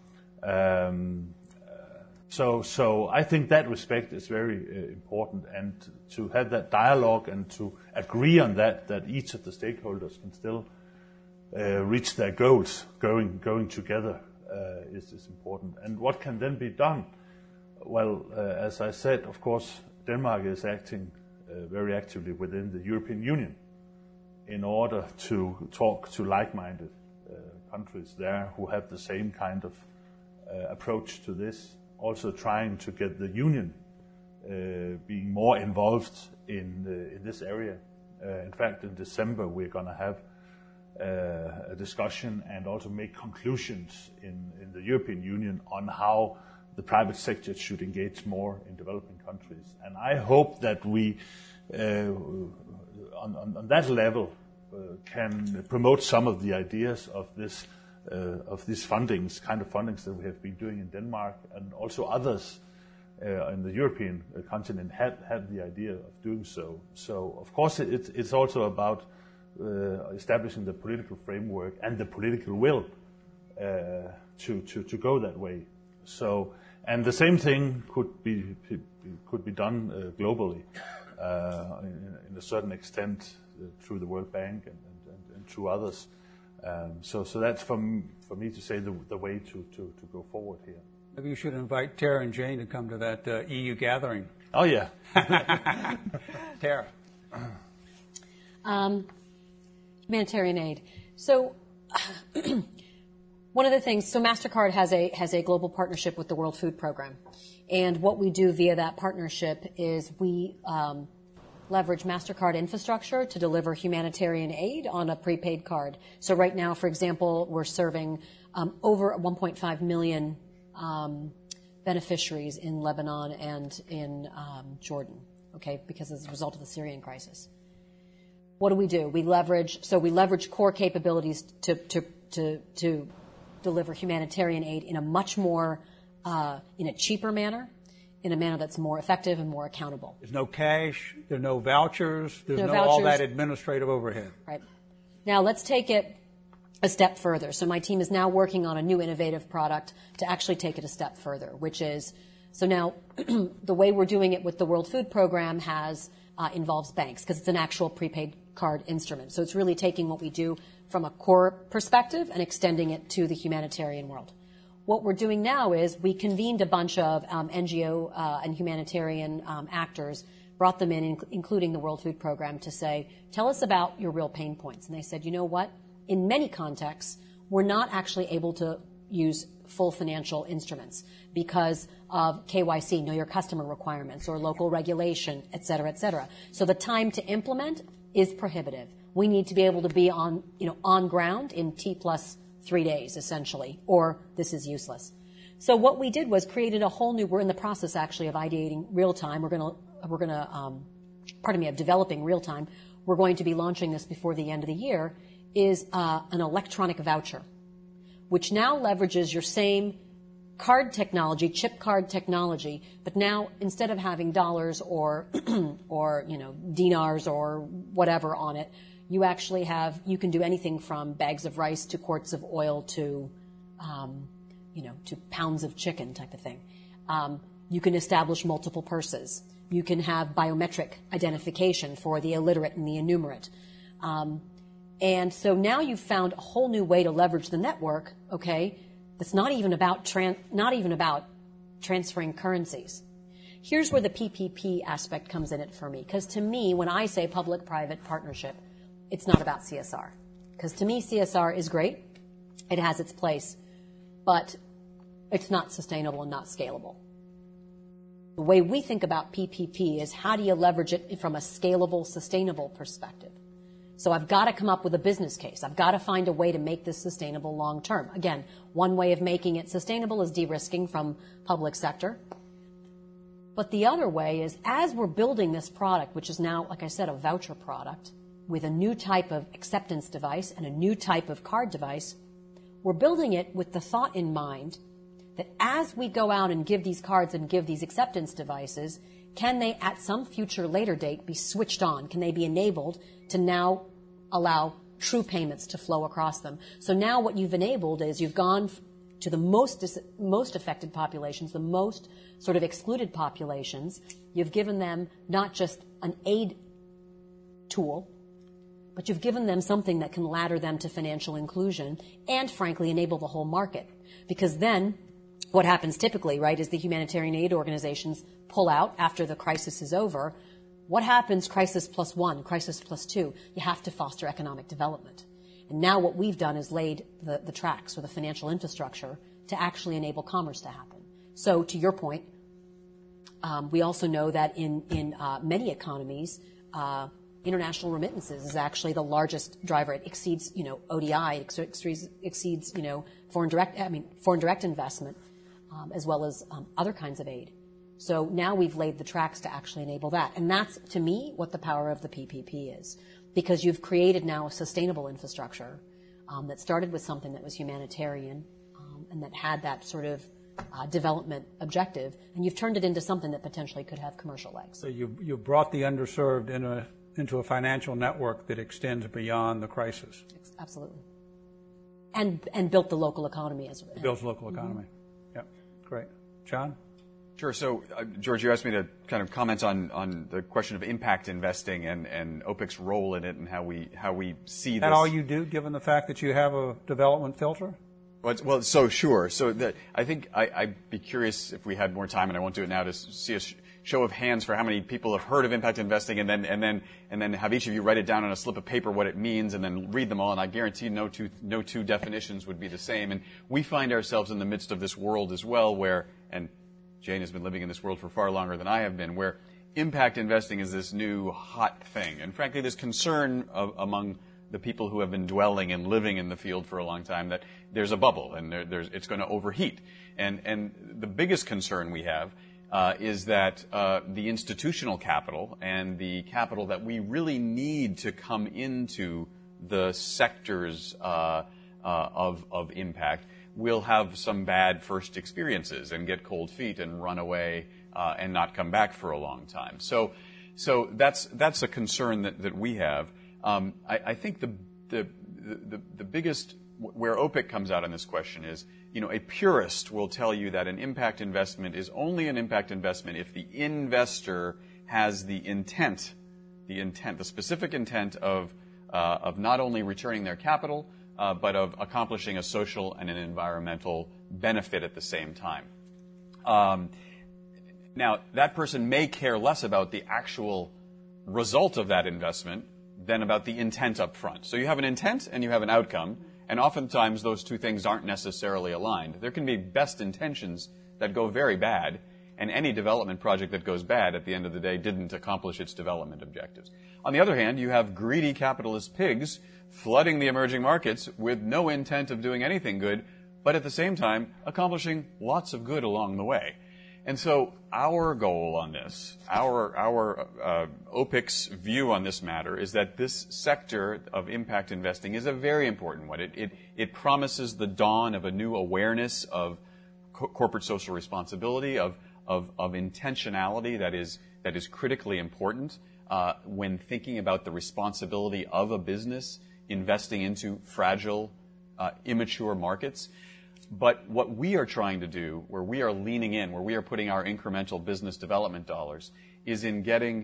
Speaker 3: So I think that respect is very important, and to have that dialogue and to agree on that each of the stakeholders can still reach their goals going together is important. And what can then be done? Well, as I said, of course, Denmark is acting very actively within the European Union in order to talk to like-minded countries there who have the same kind of approach to this. Also trying to get the Union being more involved in this area. In fact, in December we're going to have a discussion and also make conclusions in the European Union on how the private sector should engage more in developing countries. And I hope that we, on that level, can promote some of the ideas of these fundings, kind of fundings that we have been doing in Denmark, and also others in the European continent had the idea of doing so. So, of course, it's also about establishing the political framework and the political will to go that way. So, and the same thing could be done globally in a certain extent through the World Bank and through others. So that's for me to say the way to go forward here.
Speaker 2: Maybe you should invite Tara and Jane to come to that EU gathering.
Speaker 3: Oh yeah,
Speaker 2: Tara.
Speaker 4: Humanitarian aid. So one of the things, so MasterCard has a global partnership with the World Food Program. And what we do via that partnership is we leverage MasterCard infrastructure to deliver humanitarian aid on a prepaid card. So right now, for example, we're serving over 1.5 million beneficiaries in Lebanon and in Jordan, okay, because as a result of the Syrian crisis. What do? We leverage core capabilities to deliver humanitarian aid in a much more, in a cheaper manner, in a manner that's more effective and more accountable.
Speaker 2: There's no cash, there's no vouchers, there's no all that administrative overhead.
Speaker 4: Right. Now let's take it a step further. So my team is now working on a new innovative product to actually take it a step further, which is, so now the way we're doing it with the World Food Program involves banks, because it's an actual prepaid card instrument. So it's really taking what we do from a core perspective and extending it to the humanitarian world. What we're doing now is we convened a bunch of NGO and humanitarian actors, brought them in, including the World Food Program, to say, tell us about your real pain points. And they said, you know what? In many contexts, we're not actually able to use full financial instruments because of KYC, know your customer requirements, or local regulation, et cetera, et cetera. So the time to implement is prohibitive. We need to be able to be on ground in T+3 days, essentially, or this is useless. So what we did was created a whole new, we're in the process actually of ideating real time. Of developing real time. We're going to be launching this before the end of the year, is an electronic voucher, which now leverages your same card technology, chip card technology, but now instead of having dollars or dinars or whatever on it, you can do anything from bags of rice to quarts of oil to pounds of chicken type of thing. You can establish multiple purses. You can have biometric identification for the illiterate and the innumerate. And so now you've found a whole new way to leverage the network, okay, that's not even about transferring currencies. Here's where the PPP aspect comes in it for me, because to me, when I say public-private partnership, it's not about CSR. Because to me, CSR is great. It has its place. But it's not sustainable and not scalable. The way we think about PPP is how do you leverage it from a scalable, sustainable perspective? So I've got to come up with a business case. I've got to find a way to make this sustainable long term. Again, one way of making it sustainable is de-risking from public sector. But the other way is, as we're building this product, which is now, like I said, a voucher product with a new type of acceptance device and a new type of card device, we're building it with the thought in mind that as we go out and give these cards and give these acceptance devices, can they at some future later date be switched on? Can they be enabled to now allow true payments to flow across them. So now what you've enabled is you've gone to the most affected populations, the most sort of excluded populations. You've given them not just an aid tool, but you've given them something that can ladder them to financial inclusion and, frankly, enable the whole market. Because then what happens typically, right, is the humanitarian aid organizations pull out after the crisis is over. What happens crisis plus one, crisis plus two? You have to foster economic development. And now what we've done is laid the tracks or the financial infrastructure to actually enable commerce to happen. So to your point, we also know that in many economies, international remittances is actually the largest driver. It exceeds, ODI, it exceeds, foreign direct investment, as well as other kinds of aid. So now we've laid the tracks to actually enable that. And that's, to me, what the power of the PPP is. Because you've created now a sustainable infrastructure that started with something that was humanitarian and that had that sort of development objective, and you've turned it into something that potentially could have commercial legs.
Speaker 2: So you brought the underserved into a financial network that extends beyond the crisis.
Speaker 4: Absolutely. And built the local economy as well.
Speaker 2: Builds local economy. Yep. Great. John?
Speaker 5: Sure. So, George, you asked me to kind of comment on the question of impact investing and OPIC's role in it and how we see this.
Speaker 2: Is that all you do, given the fact that you have a development filter?
Speaker 5: Well, so sure. So I think I'd be curious if we had more time, and I won't do it now, to see a show of hands for how many people have heard of impact investing, and then have each of you write it down on a slip of paper what it means, and then read them all. And I guarantee no two definitions would be the same. And we find ourselves in the midst of this world as well, where, and Jane has been living in this world for far longer than I have been, where impact investing is this new hot thing. And frankly, there's concern among the people who have been dwelling and living in the field for a long time that there's a bubble and it's going to overheat. And the biggest concern we have is that the institutional capital and the capital that we really need to come into the sectors of impact will have some bad first experiences and get cold feet and run away and not come back for a long time. So that's a concern that we have. I think the biggest where OPIC comes out on this question is, a purist will tell you that an impact investment is only an impact investment if the investor has the specific intent of not only returning their capital, but of accomplishing a social and an environmental benefit at the same time. Now, that person may care less about the actual result of that investment than about the intent up front. So you have an intent and you have an outcome, and oftentimes those two things aren't necessarily aligned. There can be best intentions that go very bad, and any development project that goes bad at the end of the day didn't accomplish its development objectives. On the other hand, you have greedy capitalist pigs flooding the emerging markets with no intent of doing anything good, but at the same time accomplishing lots of good along the way. And so our goal on this, our OPIC's view on this matter is that this sector of impact investing is a very important one. It promises the dawn of a new awareness of corporate social responsibility, of intentionality that is critically important when thinking about the responsibility of a business investing into fragile, immature markets. But what we are trying to do, where we are leaning in, where we are putting our incremental business development dollars, is in getting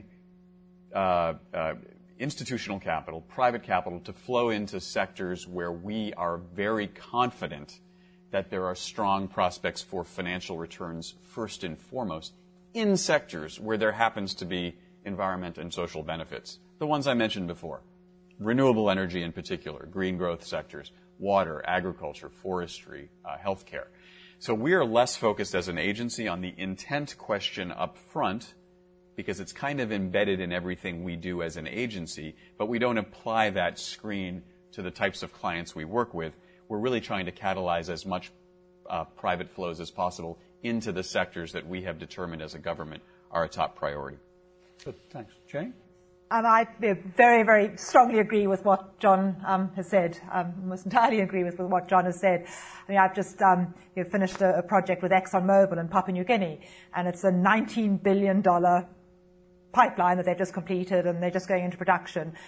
Speaker 5: institutional capital, private capital, to flow into sectors where we are very confident that there are strong prospects for financial returns first and foremost, in sectors where there happens to be environment and social benefits. The ones I mentioned before, renewable energy in particular, green growth sectors, water, agriculture, forestry, healthcare. So we are less focused as an agency on the intent question up front because it's kind of embedded in everything we do as an agency, but we don't apply that screen to the types of clients we work with. We're really trying to catalyze as much private flows as possible into the sectors that we have determined as a government are a top priority.
Speaker 2: Good, thanks. Jane?
Speaker 6: I very, very strongly agree with what John has said. Almost entirely agree with what John has said. I mean, I've just finished a project with ExxonMobil in Papua New Guinea, and it's a $19 billion pipeline that they've just completed, and they're just going into production.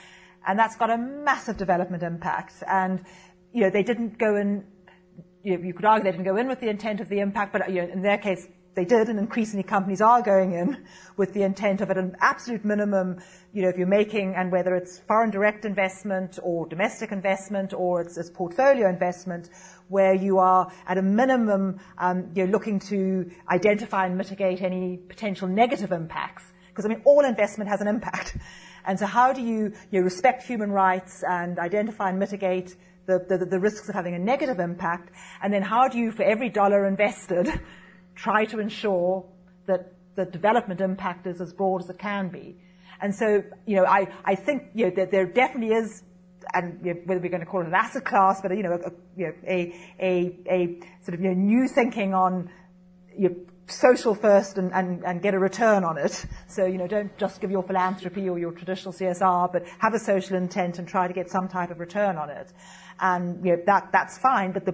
Speaker 6: And that's got a massive development impact. And, they didn't go in, you could argue they didn't go in with the intent of the impact, but, in their case, they did, and increasingly companies are going in with the intent of, at an absolute minimum, if you're making, and whether it's foreign direct investment or domestic investment or it's portfolio investment, where you are at a minimum, you're looking to identify and mitigate any potential negative impacts. Because, all investment has an impact. And so how do you respect human rights and identify and mitigate the risks of having a negative impact? And then how do you, for every dollar invested, try to ensure that the development impact is as broad as it can be? And so, I think, that there definitely is, and whether we're going to call it an asset class, but, a sort of, new thinking on social first and get a return on it. So, don't just give your philanthropy or your traditional CSR, but have a social intent and try to get some type of return on it. And, that's fine, but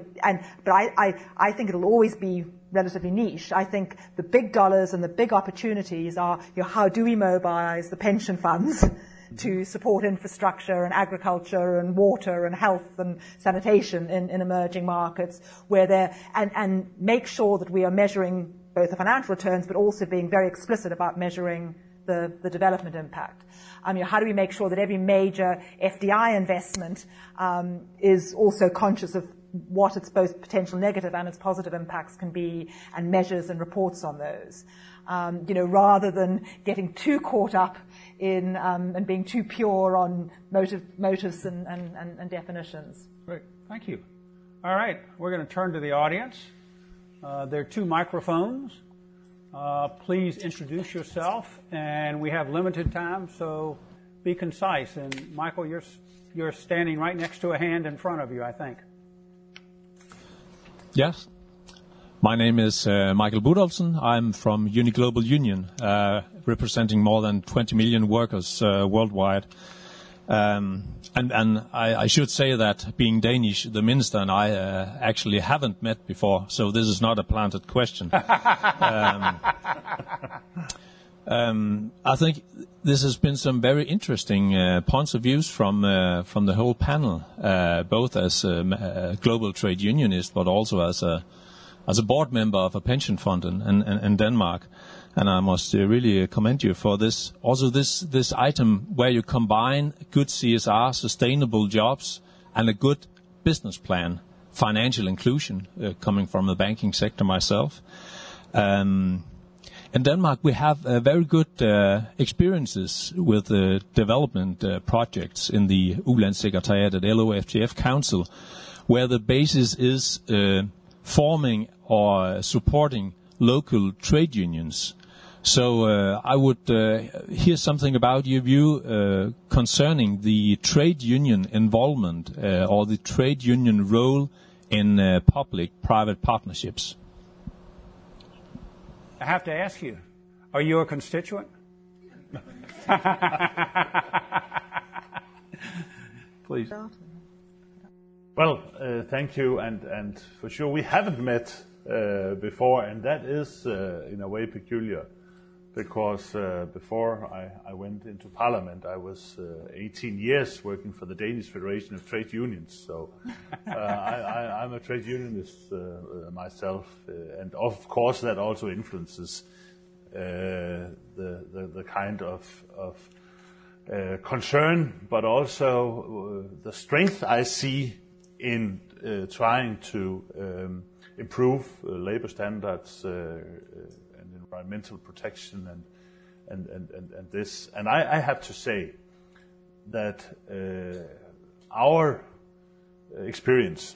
Speaker 6: I think it'll always be relatively niche. I think the big dollars and the big opportunities are, how do we mobilize the pension funds to support infrastructure and agriculture and water and health and sanitation in emerging markets, where and make sure that we are measuring both the financial returns, but also being very explicit about measuring the development impact. How do we make sure that every major FDI investment is also conscious of what its both potential negative and its positive impacts can be, and measures and reports on those, rather than getting too caught up in and being too pure on motives and definitions.
Speaker 2: Great, thank you. All right, we're going to turn to the audience. There are 2 microphones. Please introduce yourself, and we have limited time, so be concise. And Michael, you're standing right next to a hand in front of you, I think.
Speaker 7: Yes. My name is Michael Budolfsen. I'm from Uniglobal Union, representing more than 20 million workers worldwide. And I should say that, being Danish, the minister and I actually haven't met before, so this is not a planted question. I think this has been some very interesting points of views from the whole panel, both as a global trade unionist, but also as a board member of a pension fund in Denmark. And I must really commend you for this. Also, this item where you combine good CSR, sustainable jobs, and a good business plan, financial inclusion, coming from the banking sector myself. In Denmark, we have very good experiences with development projects in the Ulandssekretariat at LOFTF Council, where the basis is forming or supporting local trade unions. So I would hear something about your view concerning the trade union involvement or the trade union role in public-private partnerships.
Speaker 2: I have to ask you, are you a constituent? Please.
Speaker 3: Well, thank you, and for sure we haven't met before, and that is in a way peculiar, because before I went into Parliament, I was 18 years working for the Danish Federation of Trade Unions, so I'm a trade unionist myself, and of course that also influences the kind of concern, but also the strength I see in trying to improve labor standards and environmental protection and this. And I have to say that our experience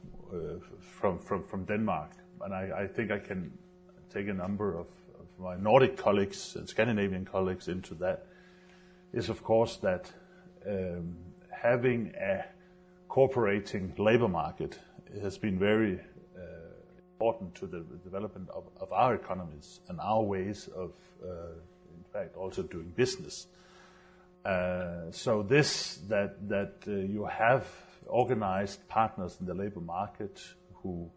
Speaker 3: from Denmark, and I think I can take a number of my Nordic colleagues and Scandinavian colleagues into that, is of course that having a cooperating labor market has been very important to the development of our economies and our ways of, in fact, also doing business. So this, that you have organized partners in the labor market who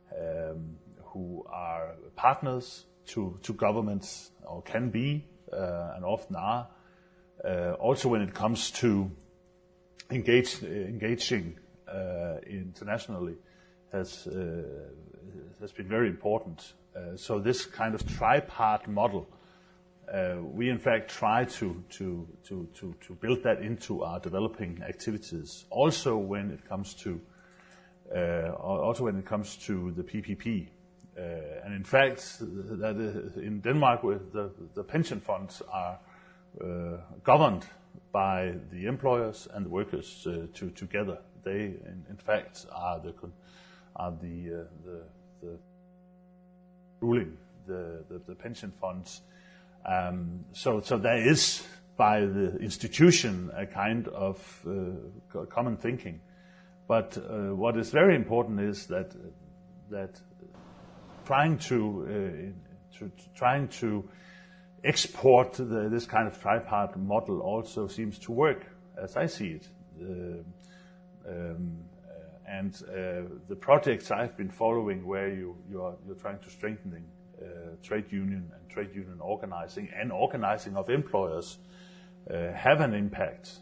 Speaker 3: are partners to governments, or can be, and often are, also when it comes to engaging internationally has been very important. So this kind of tripart model, we in fact try to build that into our developing activities. Also when it comes to the PPP, and in fact that in Denmark, with the pension funds are governed by the employers and the workers together. They in fact are the ruling the pension funds. So there is by the institution a kind of common thinking. But what is very important is that trying to export this kind of tripart model also seems to work, as I see it. And the projects I've been following, where you're trying to strengthen trade union and trade union organizing and organizing of employers, have an impact.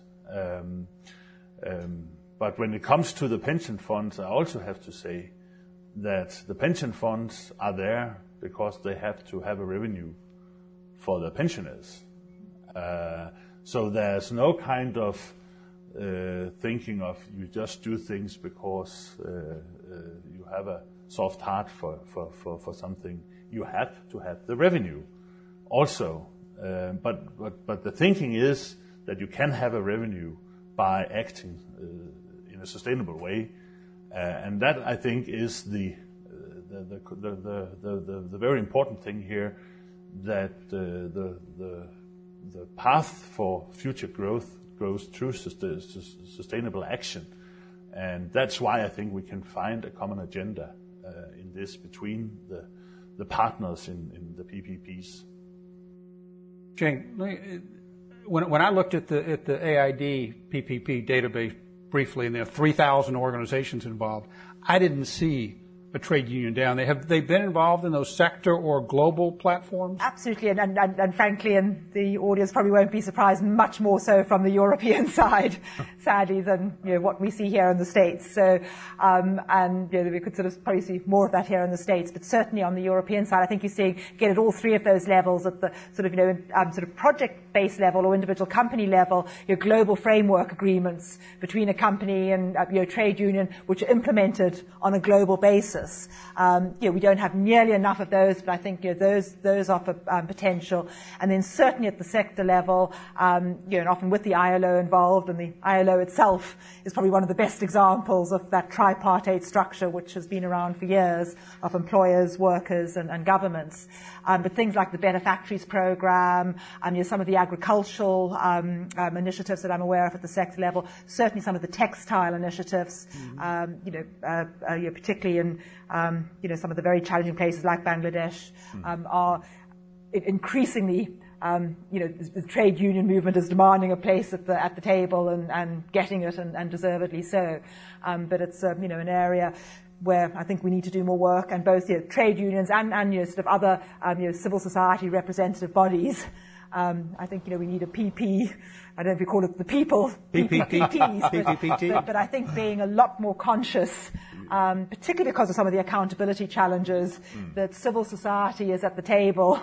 Speaker 3: But when it comes to the pension funds, I also have to say that the pension funds are there because they have to have a revenue for the pensioners. So there's no kind of thinking of you just do things because you have a soft heart for something. You have to have the revenue also. But the thinking is that you can have a revenue by acting in a sustainable way, and that I think is the very important thing here. That the path for future growth goes through sustainable action, and that's why I think we can find a common agenda in this between the partners in the PPPs.
Speaker 2: Jane, when I looked at the AID PPP database briefly, and there are 3,000 organizations involved, I didn't see a trade union down there. Have they been involved in those sector or global platforms?
Speaker 6: Absolutely, and frankly, and the audience probably won't be surprised, much more so from the European side, sadly, than what we see here in the States. So, and we could sort of probably see more of that here in the States, but certainly on the European side, I think you're seeing get at all three of those levels, at the sort of sort of project-based level or individual company level, your global framework agreements between a company and trade union, which are implemented on a global basis. We don't have nearly enough of those, but I think those offer potential. And then certainly at the sector level, and often with the ILO involved, and the ILO itself is probably one of the best examples of that tripartite structure which has been around for years, of employers, workers, and governments. But things like the Better Factories program, some of the agricultural initiatives that I'm aware of at the sector level, certainly some of the textile initiatives, particularly in some of the very challenging places like Bangladesh, are increasingly, the trade union movement is demanding a place at the table and getting it, and deservedly so. But it's an area where I think we need to do more work, and both trade unions and sort of other civil society representative bodies. I think we need a PP. I don't know if we call it the people PPPs, but I think being a lot more conscious, particularly because of some of the accountability challenges, that civil society is at the table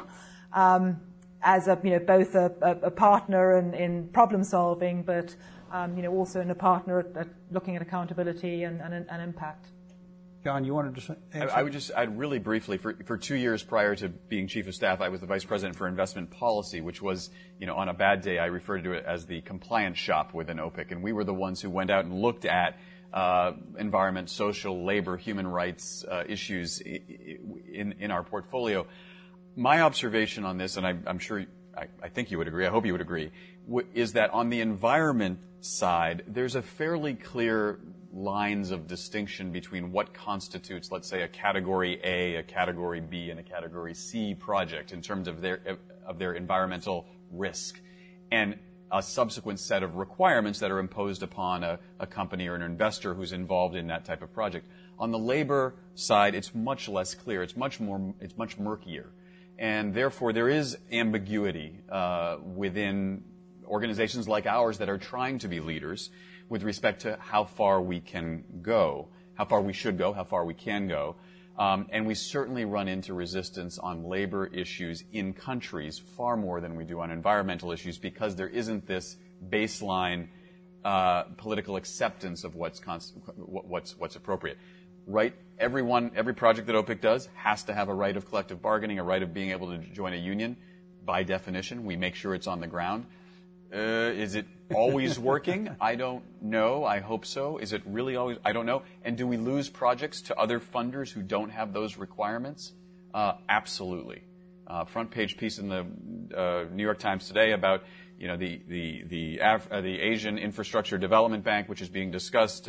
Speaker 6: as both a partner in problem solving, but also in a partner at looking at accountability and impact.
Speaker 2: John, you wanted to answer?
Speaker 5: I would just add really briefly, for 2 years prior to being Chief of Staff, I was the Vice President for Investment Policy, which was, on a bad day, I referred to it as the compliance shop within OPIC. And we were the ones who went out and looked at environment, social, labor, human rights issues in our portfolio. My observation on this, and I'm sure, I think you would agree, I hope you would agree, is that on the environment side, there's a fairly clear lines of distinction between what constitutes, let's say, a Category A, a Category B, and a Category C project in terms of their environmental risk, and a subsequent set of requirements that are imposed upon a company or an investor who's involved in that type of project. On the labor side, it's much less clear. It's much murkier, and therefore there is ambiguity within organizations like ours that are trying to be leaders. with respect to how far we can go, how far we should go, how far we can go. And we certainly run into resistance on labor issues in countries far more than we do on environmental issues because there isn't this baseline political acceptance of what's appropriate. Right? Every project that OPIC does has to have a right of collective bargaining, a right of being able to join a union. By definition, we make sure it's on the ground. Is it always working? I don't know. I hope so. Is it really always? I don't know. And do we lose projects to other funders who don't have those requirements? Absolutely. Front page piece in the New York Times today about the Asian Infrastructure Development Bank, which is being discussed.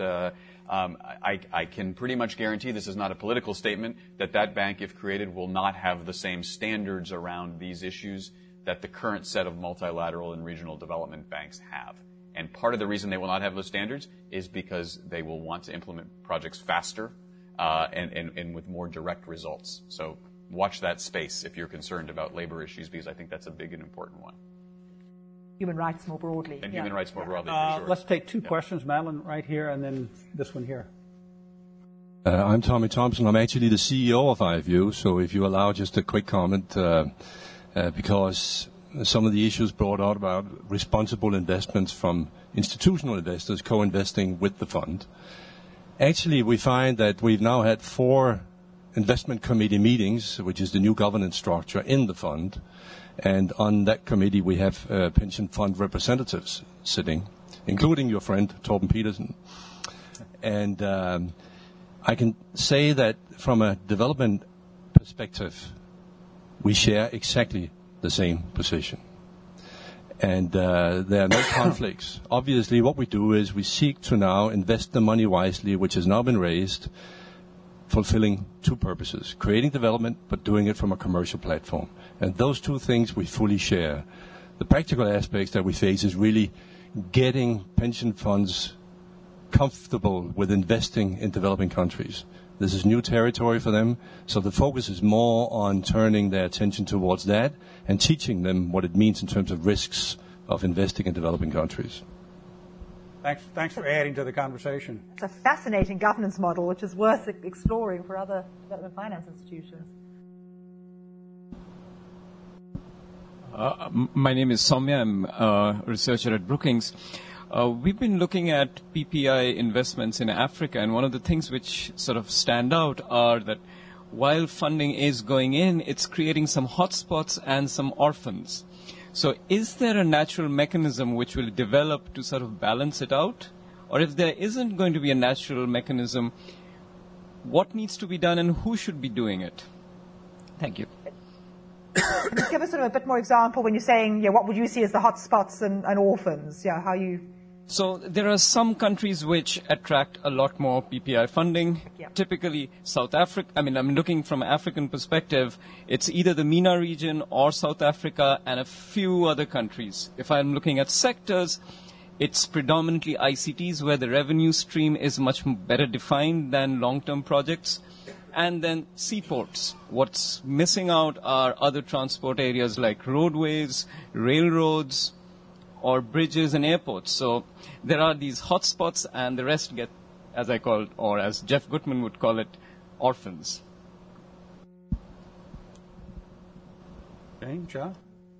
Speaker 5: I can pretty much guarantee, this is not a political statement, that bank, if created, will not have the same standards around these issues that the current set of multilateral and regional development banks have. And part of the reason they will not have those standards is because they will want to implement projects faster and with more direct results. So watch that space if you're concerned about labor issues, because I think that's a big and important one.
Speaker 6: Human rights more broadly.
Speaker 5: And human rights more broadly, for sure.
Speaker 2: Let's take two questions, Madeline, right here, and then this one here.
Speaker 8: I'm Tommy Thompson. I'm actually the CEO of IFU, so if you allow just a quick comment, because some of the issues brought out about responsible investments from institutional investors co-investing with the fund. Actually, we find that we've now had 4 investment committee meetings, which is the new governance structure in the fund. And on that committee, we have pension fund representatives sitting, including your friend, Torben Petersen. And I can say that from a development perspective, we share exactly the same position. And there are no conflicts. Obviously, what we do is we seek to now invest the money wisely, which has now been raised, fulfilling 2 purposes: creating development, but doing it from a commercial platform. And those 2 things we fully share. The practical aspects that we face is really getting pension funds comfortable with investing in developing countries. This is new territory for them, so the focus is more on turning their attention towards that and teaching them what it means in terms of risks of investing in developing countries.
Speaker 2: Thanks for adding to the conversation.
Speaker 6: It's a fascinating governance model, which is worth exploring for other development finance institutions.
Speaker 9: My name is Soumya. I'm a researcher at Brookings. We've been looking at PPI investments in Africa, and one of the things which sort of stand out are that while funding is going in, it's creating some hotspots and some orphans. So is there a natural mechanism which will develop to sort of balance it out? Or if there isn't going to be a natural mechanism, what needs to be done and who should be doing it? Thank you.
Speaker 6: Can you give us sort of a bit more example when you're saying, what would you see as the hotspots and orphans? Yeah, how you...
Speaker 9: So there are some countries which attract a lot more PPI funding.
Speaker 6: Yeah.
Speaker 9: Typically South Africa, I'm looking from an African perspective, it's either the MENA region or South Africa and a few other countries. If I'm looking at sectors, it's predominantly ICTs where the revenue stream is much better defined than long-term projects. And then seaports. What's missing out are other transport areas like roadways, railroads, or bridges and airports. So there are these hotspots, and the rest get, as I call it, or as Jeff Gutman would call it, orphans.
Speaker 2: Okay, John?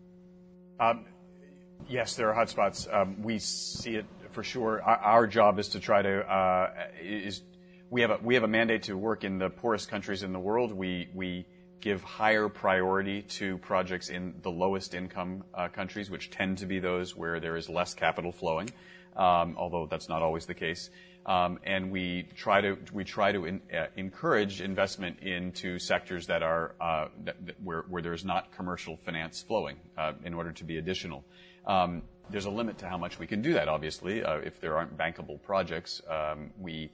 Speaker 5: Yes, there are hotspots. We see it for sure. Our job is to try to we have a mandate to work in the poorest countries in the world. We give higher priority to projects in the lowest income countries, which tend to be those where there is less capital flowing, although that's not always the case. And we try to encourage investment into sectors that are where there's not commercial finance flowing in order to be additional. There's a limit to how much we can do that. Obviously, if there aren't bankable projects, we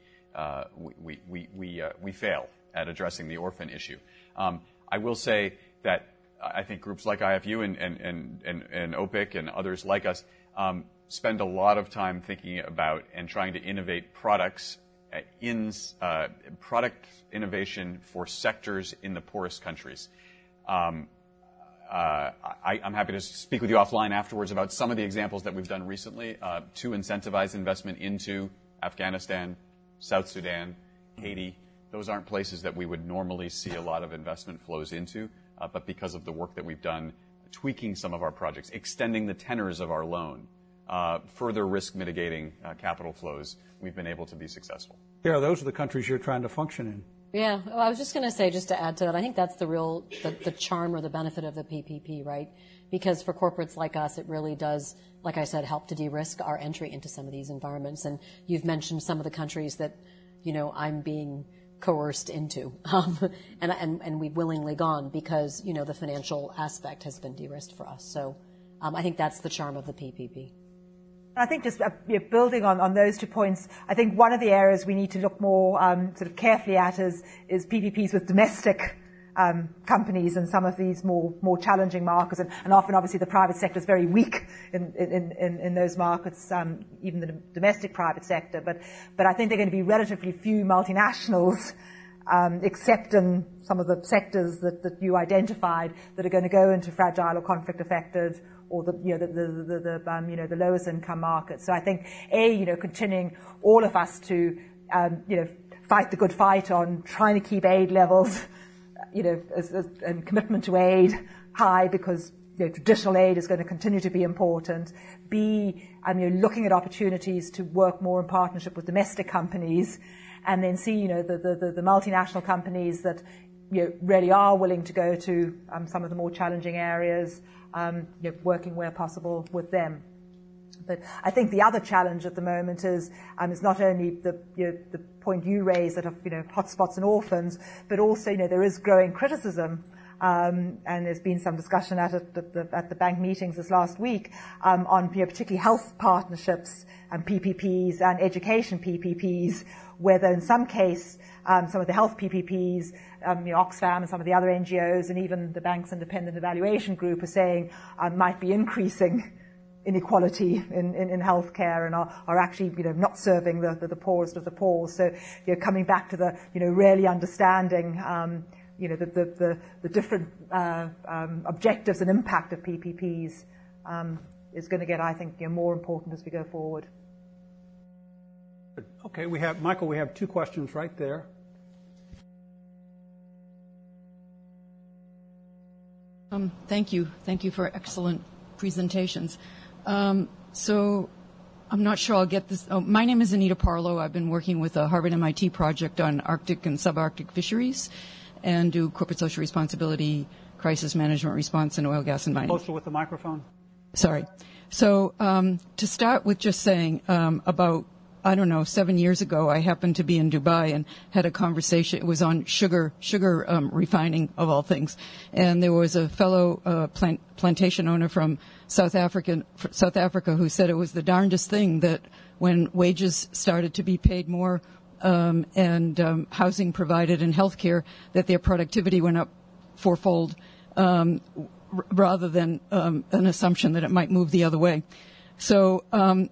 Speaker 5: fail at addressing the orphan issue. I will say that I think groups like IFU and OPIC and others like us spend a lot of time thinking about and trying to innovate products product innovation for sectors in the poorest countries. I'm happy to speak with you offline afterwards about some of the examples that we've done recently to incentivize investment into Afghanistan, South Sudan, Haiti. Those aren't places that we would normally see a lot of investment flows into, but because of the work that we've done, tweaking some of our projects, extending the tenors of our loan, further risk mitigating capital flows, we've been able to be successful.
Speaker 2: Yeah, those are the countries you're trying to function in.
Speaker 4: Yeah, well, I was just going to say, just to add to that, I think that's the charm or the benefit of the PPP, right? Because for corporates like us, it really does, like I said, help to de-risk our entry into some of these environments. And you've mentioned some of the countries that, I'm being coerced into, and we've willingly gone because, the financial aspect has been de-risked for us. So I think that's the charm of the PPP.
Speaker 6: I think just building on those 2 points, I think one of the areas we need to look more sort of carefully at is PPPs with domestic companies in some of these more challenging markets, and often obviously the private sector is very weak in those markets, even the domestic private sector. But I think there are going to be relatively few multinationals, except in some of the sectors that you identified, that are going to go into fragile or conflict affected, or the lowest income markets. So I think continuing all of us to fight the good fight on trying to keep aid levels, and commitment to aid high, because traditional aid is going to continue to be important. B, looking at opportunities to work more in partnership with domestic companies, and then see the multinational companies that really are willing to go to some of the more challenging areas, working where possible with them. But I think the other challenge at the moment is not only the point you raised that of hotspots and orphans, but also there is growing criticism, and there's been some discussion at the bank meetings this last week on particularly health partnerships and PPPs and education PPPs, whether in some case some of the health PPPs, Oxfam and some of the other NGOs and even the bank's independent evaluation group are saying might be increasing inequality in healthcare and are actually not serving the poorest of the poor. So coming back to the really understanding the different objectives and impact of PPPs is going to get, I think, more important as we go forward.
Speaker 2: Okay, Michael, we have 2 questions right there.
Speaker 10: Thank you. Thank you for excellent presentations. So I'm not sure I'll get this. Oh, my name is Anita Parlow. I've been working with a Harvard MIT project on Arctic and subarctic fisheries and do corporate social responsibility, crisis management response, and oil, gas, and mining.
Speaker 2: Closer with the microphone.
Speaker 10: Sorry. So to start with just saying about 7 years ago, I happened to be in Dubai and had a conversation. It was on sugar refining, of all things. And there was a fellow plantation owner from South Africa who said it was the darndest thing that when wages started to be paid more and housing provided and health care, that their productivity went up fourfold rather than an assumption that it might move the other way. So,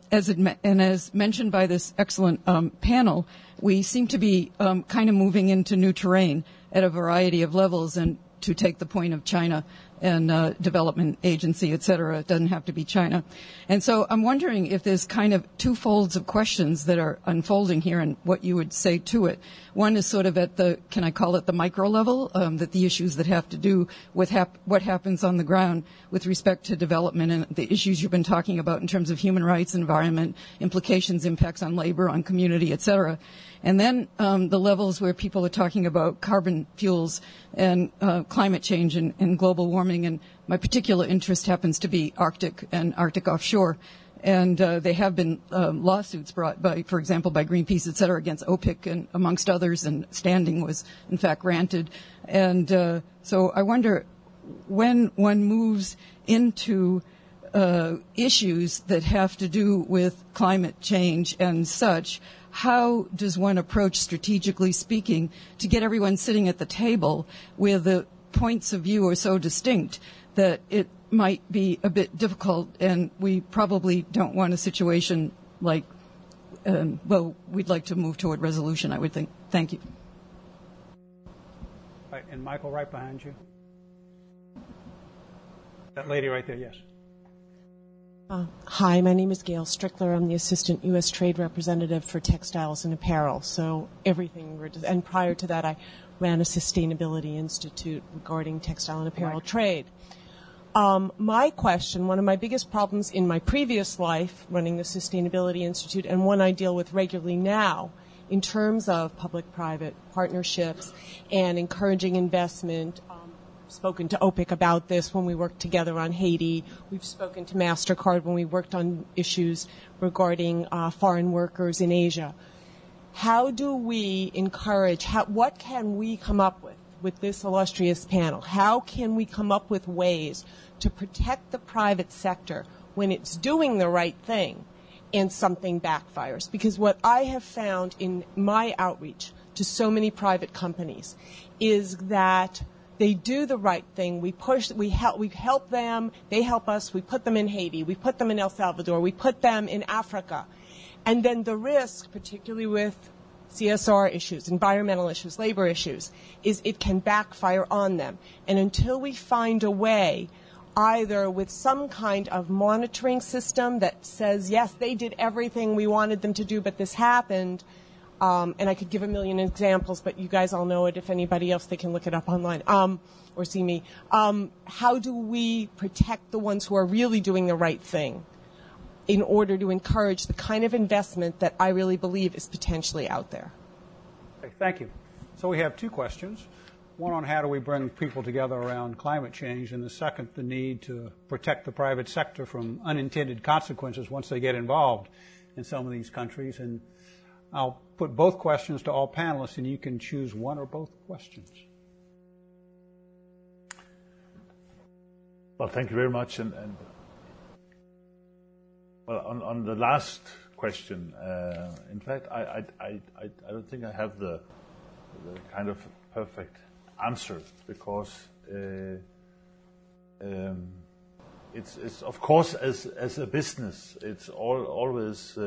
Speaker 10: as mentioned by this excellent panel, we seem to be kind of moving into new terrain at a variety of levels. And to take the point of China and development agency, et cetera, it doesn't have to be China. And so I'm wondering if there's kind of 2 folds of questions that are unfolding here and what you would say to it. One is sort of at the, can I call it the micro level, that the issues that have to do with what happens on the ground with respect to development and the issues you've been talking about in terms of human rights, environment, implications, impacts on labor, on community, et cetera. And then the levels where people are talking about carbon fuels and climate change and global warming. And my particular interest happens to be Arctic and Arctic offshore. And there have been lawsuits brought by, for example, by Greenpeace, et cetera, against OPIC and amongst others, and standing was, in fact, granted. And so I wonder, when one moves into issues that have to do with climate change and such, how does one approach, strategically speaking, to get everyone sitting at the table where the points of view are so distinct that it might be a bit difficult, and we probably don't want a situation like, we'd like to move toward resolution, I would think. Thank you.
Speaker 2: Right, and Michael, right behind you. That lady right there, yes.
Speaker 11: Hi, my name is Gail Strickler. I'm the Assistant U.S. Trade Representative for Textiles and Apparel. So everything, and prior to that, I ran a Sustainability Institute regarding textile and apparel trade. My question, one of my biggest problems in my previous life running the Sustainability Institute, and one I deal with regularly now, in terms of public-private partnerships and encouraging investment. We've spoken to OPIC about this when we worked together on Haiti. We've spoken to MasterCard when we worked on issues regarding foreign workers in Asia. How do we encourage, what can we come up with this illustrious panel? How can we come up with ways to protect the private sector when it's doing the right thing and something backfires? Because what I have found in my outreach to so many private companies is that they do the right thing. We help them. They help us. We put them in Haiti. We put them in El Salvador. We put them in Africa. And then the risk, particularly with CSR issues, environmental issues, labor issues, is it can backfire on them. And until we find a way, either with some kind of monitoring system that says, yes, they did everything we wanted them to do, but this happened, and I could give a million examples, but you guys all know it. If anybody else, they can look it up online or see me. How do we protect the ones who are really doing the right thing in order to encourage the kind of investment that I really believe is potentially out there?
Speaker 2: Okay, thank you. So we have two questions. One on how do we bring people together around climate change, and the second, the need to protect the private sector from unintended consequences once they get involved in some of these countries. And I'll put both questions to all panelists, and you can choose one or both questions.
Speaker 3: Well, thank you very much. And well, on the last question, in fact, I don't think I have the kind of perfect answer, because it's of course as a business, it's always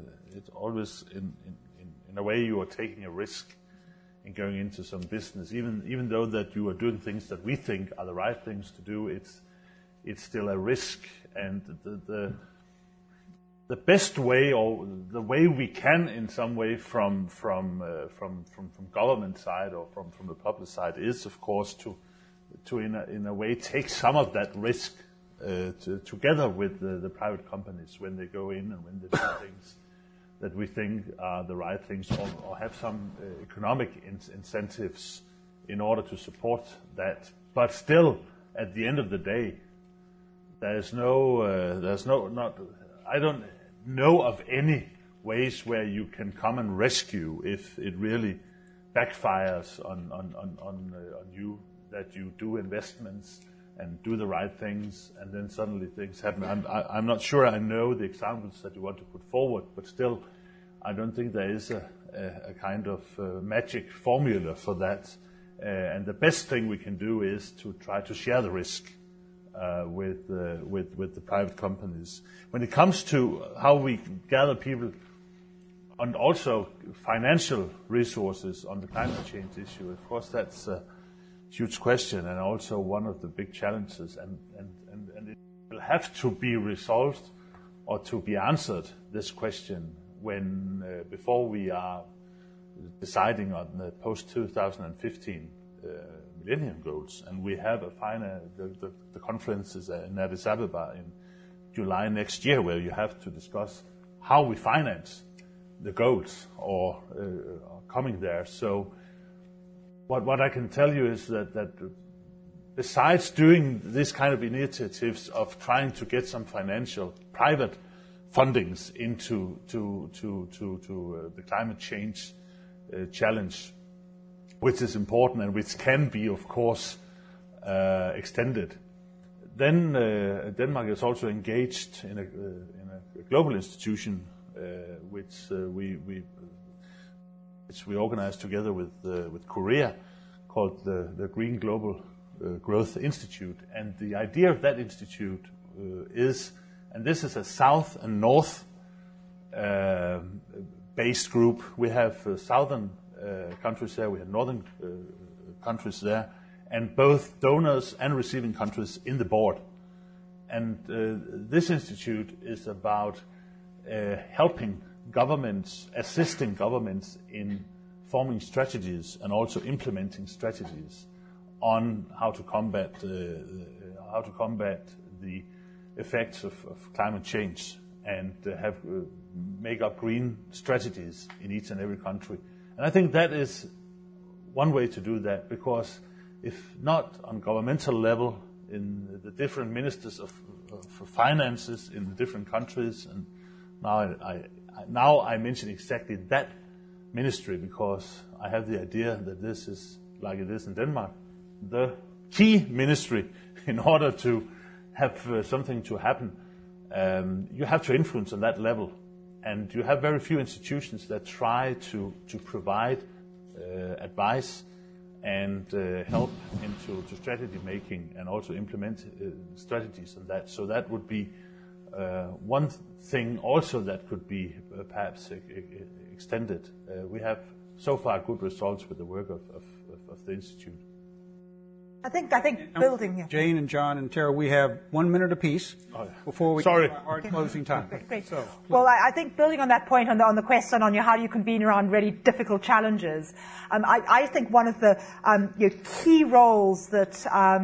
Speaker 3: in a way you are taking a risk in going into some business, even though that you are doing things that we think are the right things to do. It's still a risk, and the best way, or the way we can in some way from government side or from the public side, is of course to in a way take some of that risk together with the private companies when they go in and when they do things that we think are the right things, or have some economic incentives in order to support that. But still, at the end of the day, I don't know of any ways where you can come and rescue if it really backfires on you, that you do investments and do the right things, and then suddenly things happen. I'm not sure I know the examples that you want to put forward, but still, I don't think there is a kind of magic formula for that. And the best thing we can do is to try to share the risk with the private companies. When it comes to how we gather people, and also financial resources on the climate change issue, of course, that's huge question, and also one of the big challenges, and it will have to be resolved or to be answered, this question, when before we are deciding on the post-2015 Millennium Goals, and we have the conferences in Addis Ababa in July next year, where you have to discuss how we finance the goals or coming there. So what I can tell you is that besides doing this kind of initiatives of trying to get some financial private fundings into the climate change challenge, which is important and which can be, of course, extended, then Denmark is also engaged in a global institution which we organized together with Korea, called the Green Global Growth Institute. And the idea of that institute is, and this is a south and north based group. We have southern countries there, we have northern countries there, and both donors and receiving countries in the board. And this institute is about helping governments, assisting governments in forming strategies and also implementing strategies on how to combat the effects of climate change and make up green strategies in each and every country. And I think that is one way to do that, because if not on governmental level, in the different ministers of finances in the different countries, and now I mention exactly that ministry because I have the idea that this is, like it is in Denmark, the key ministry in order to have something to happen. You have to influence on that level, and you have very few institutions that try to provide advice and help into strategy making and also implement strategies on that. So that would be one thing also that could be perhaps extended. We have so far good results with the work of the Institute.
Speaker 6: I think building. Yeah.
Speaker 2: Jane and John and Tara, we have 1 minute apiece before we get our closing time.
Speaker 6: Great. So, well, I think building on that point on the question on how do you convene around really difficult challenges, I think one of the key roles that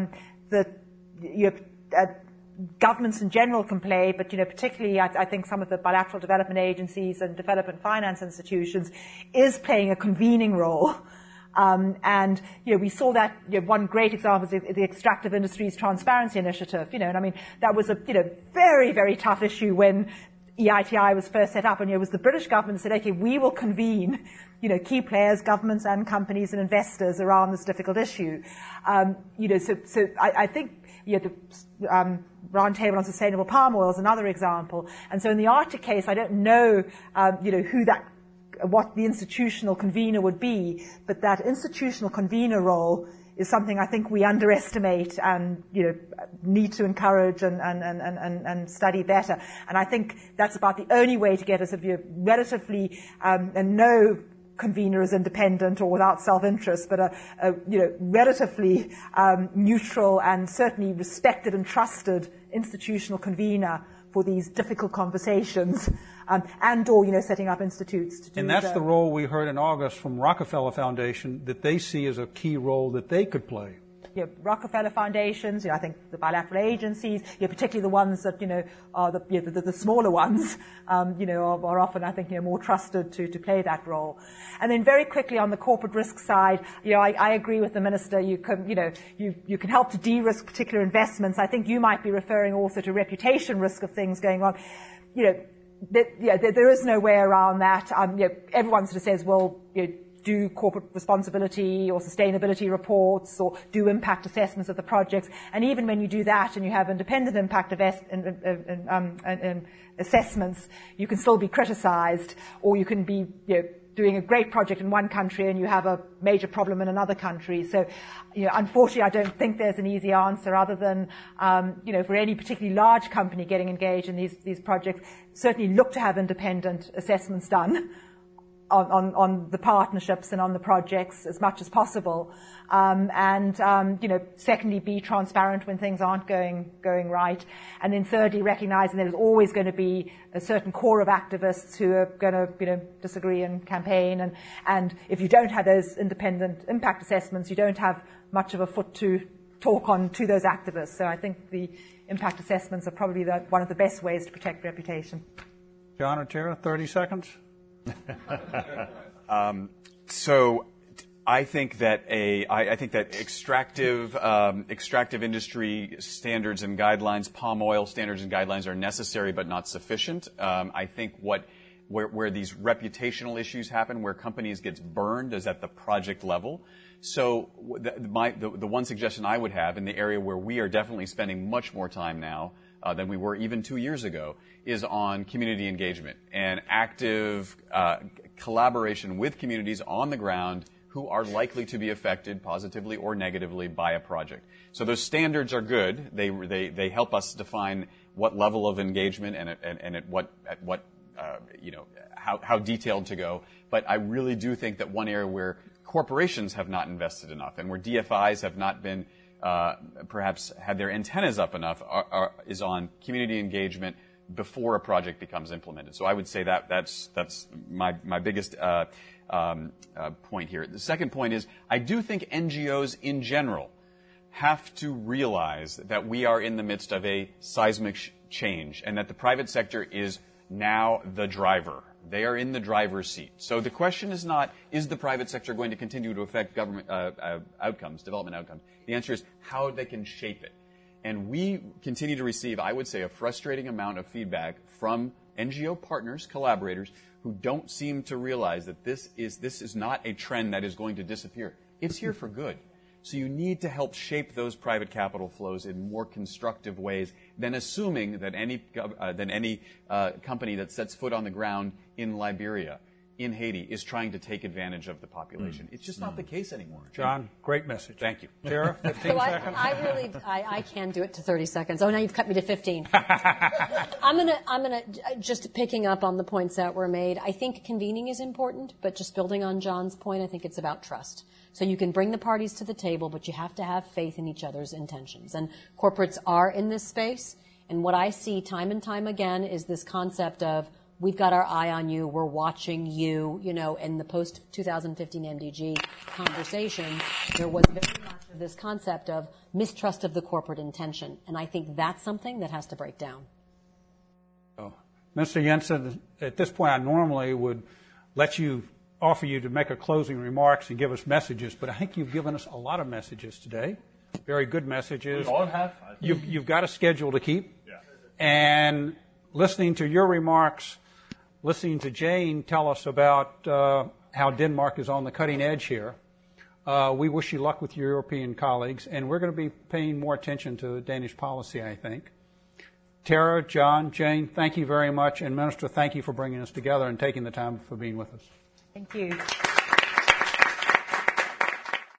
Speaker 6: governments in general can play, but particularly I think some of the bilateral development agencies and development finance institutions is playing a convening role. And we saw that one great example is the Extractive Industries Transparency Initiative. And I mean that was a very, very tough issue when EITI was first set up, and it was the British government that said, okay, we will convene key players, governments and companies and investors around this difficult issue. So I think the Roundtable on Sustainable Palm Oil is another example. And so in the Arctic case, I don't know what the institutional convener would be, but that institutional convener role is something I think we underestimate and need to encourage and study better. And I think that's about the only way to get us relatively and no convener is independent or without self-interest, but a relatively neutral and certainly respected and trusted institutional convener for these difficult conversations, and/or setting up institutes to do.
Speaker 2: And that's the role we heard in August from Rockefeller Foundation that they see as a key role that they could play.
Speaker 6: Rockefeller Foundations, I think the bilateral agencies, particularly the ones that are the smaller ones, are often I think more trusted to play that role. And then very quickly on the corporate risk side, I agree with the minister. You can help to de-risk particular investments. I think you might be referring also to reputation risk of things going on. There is no way around that. Everyone sort of says, well, do corporate responsibility or sustainability reports or do impact assessments of the projects. And even when you do that and you have independent impact assessments, you can still be criticized, or you can be doing a great project in one country and you have a major problem in another country. So, unfortunately, I don't think there's an easy answer other than, for any particularly large company getting engaged in these projects, certainly look to have independent assessments done on the partnerships and on the projects as much as possible, secondly, be transparent when things aren't going right, and then thirdly, recognizing there's always going to be a certain core of activists who are going to disagree and campaign, and if you don't have those independent impact assessments, you don't have much of a foot to talk on to those activists. So I think the impact assessments are probably one of the best ways to protect reputation.
Speaker 2: John or Tara, 30 seconds.
Speaker 5: So I think that extractive industry standards and guidelines, palm oil standards and guidelines, are necessary but not sufficient. I think where these reputational issues happen, where companies get burned, is at the project level. So the one suggestion I would have in the area where we are definitely spending much more time now than we were even 2 years ago is on community engagement and active collaboration with communities on the ground who are likely to be affected positively or negatively by a project. So those standards are good. They help us define what level of engagement and at what how detailed to go. But I really do think that one area where corporations have not invested enough and where DFIs have not been perhaps had their antennas up enough is on community engagement before a project becomes implemented. So I would say that's my biggest point here. The second point is I do think NGOs in general have to realize that we are in the midst of a seismic change and that the private sector is now the driver. They are in the driver's seat. So the question is not, is the private sector going to continue to affect government outcomes, development outcomes? The answer is how they can shape it. And we continue to receive, I would say, a frustrating amount of feedback from NGO partners, collaborators, who don't seem to realize that this is not a trend that is going to disappear. It's here for good. So you need to help shape those private capital flows in more constructive ways than assuming that any company that sets foot on the ground in Liberia, in Haiti, is trying to take advantage of the population. It's just not the case anymore.
Speaker 2: John, great message.
Speaker 5: Thank you.
Speaker 2: Tara, 15 seconds.
Speaker 4: I can do it to 30 seconds. Oh, now you've cut me to 15. I'm gonna just picking up on the points that were made. I think convening is important, but just building on John's point, I think it's about trust. So you can bring the parties to the table, but you have to have faith in each other's intentions. And corporates are in this space. And what I see time and time again is this concept of, we've got our eye on you, we're watching you, in the post-2015 MDG conversation, there was very much of this concept of mistrust of the corporate intention. And I think that's something that has to break down.
Speaker 2: Oh. Mr. Jensen, at this point I normally would offer you to make a closing remarks and give us messages, but I think you've given us a lot of messages today. Very good messages.
Speaker 3: We all have.
Speaker 2: You've got a schedule to keep. Yeah. And listening to your remarks, listening to Jane tell us about how Denmark is on the cutting edge here, we wish you luck with your European colleagues, and we're going to be paying more attention to Danish policy, I think. Tara, John, Jane, thank you very much, and Minister, thank you for bringing us together and taking the time for being with us.
Speaker 6: Thank you.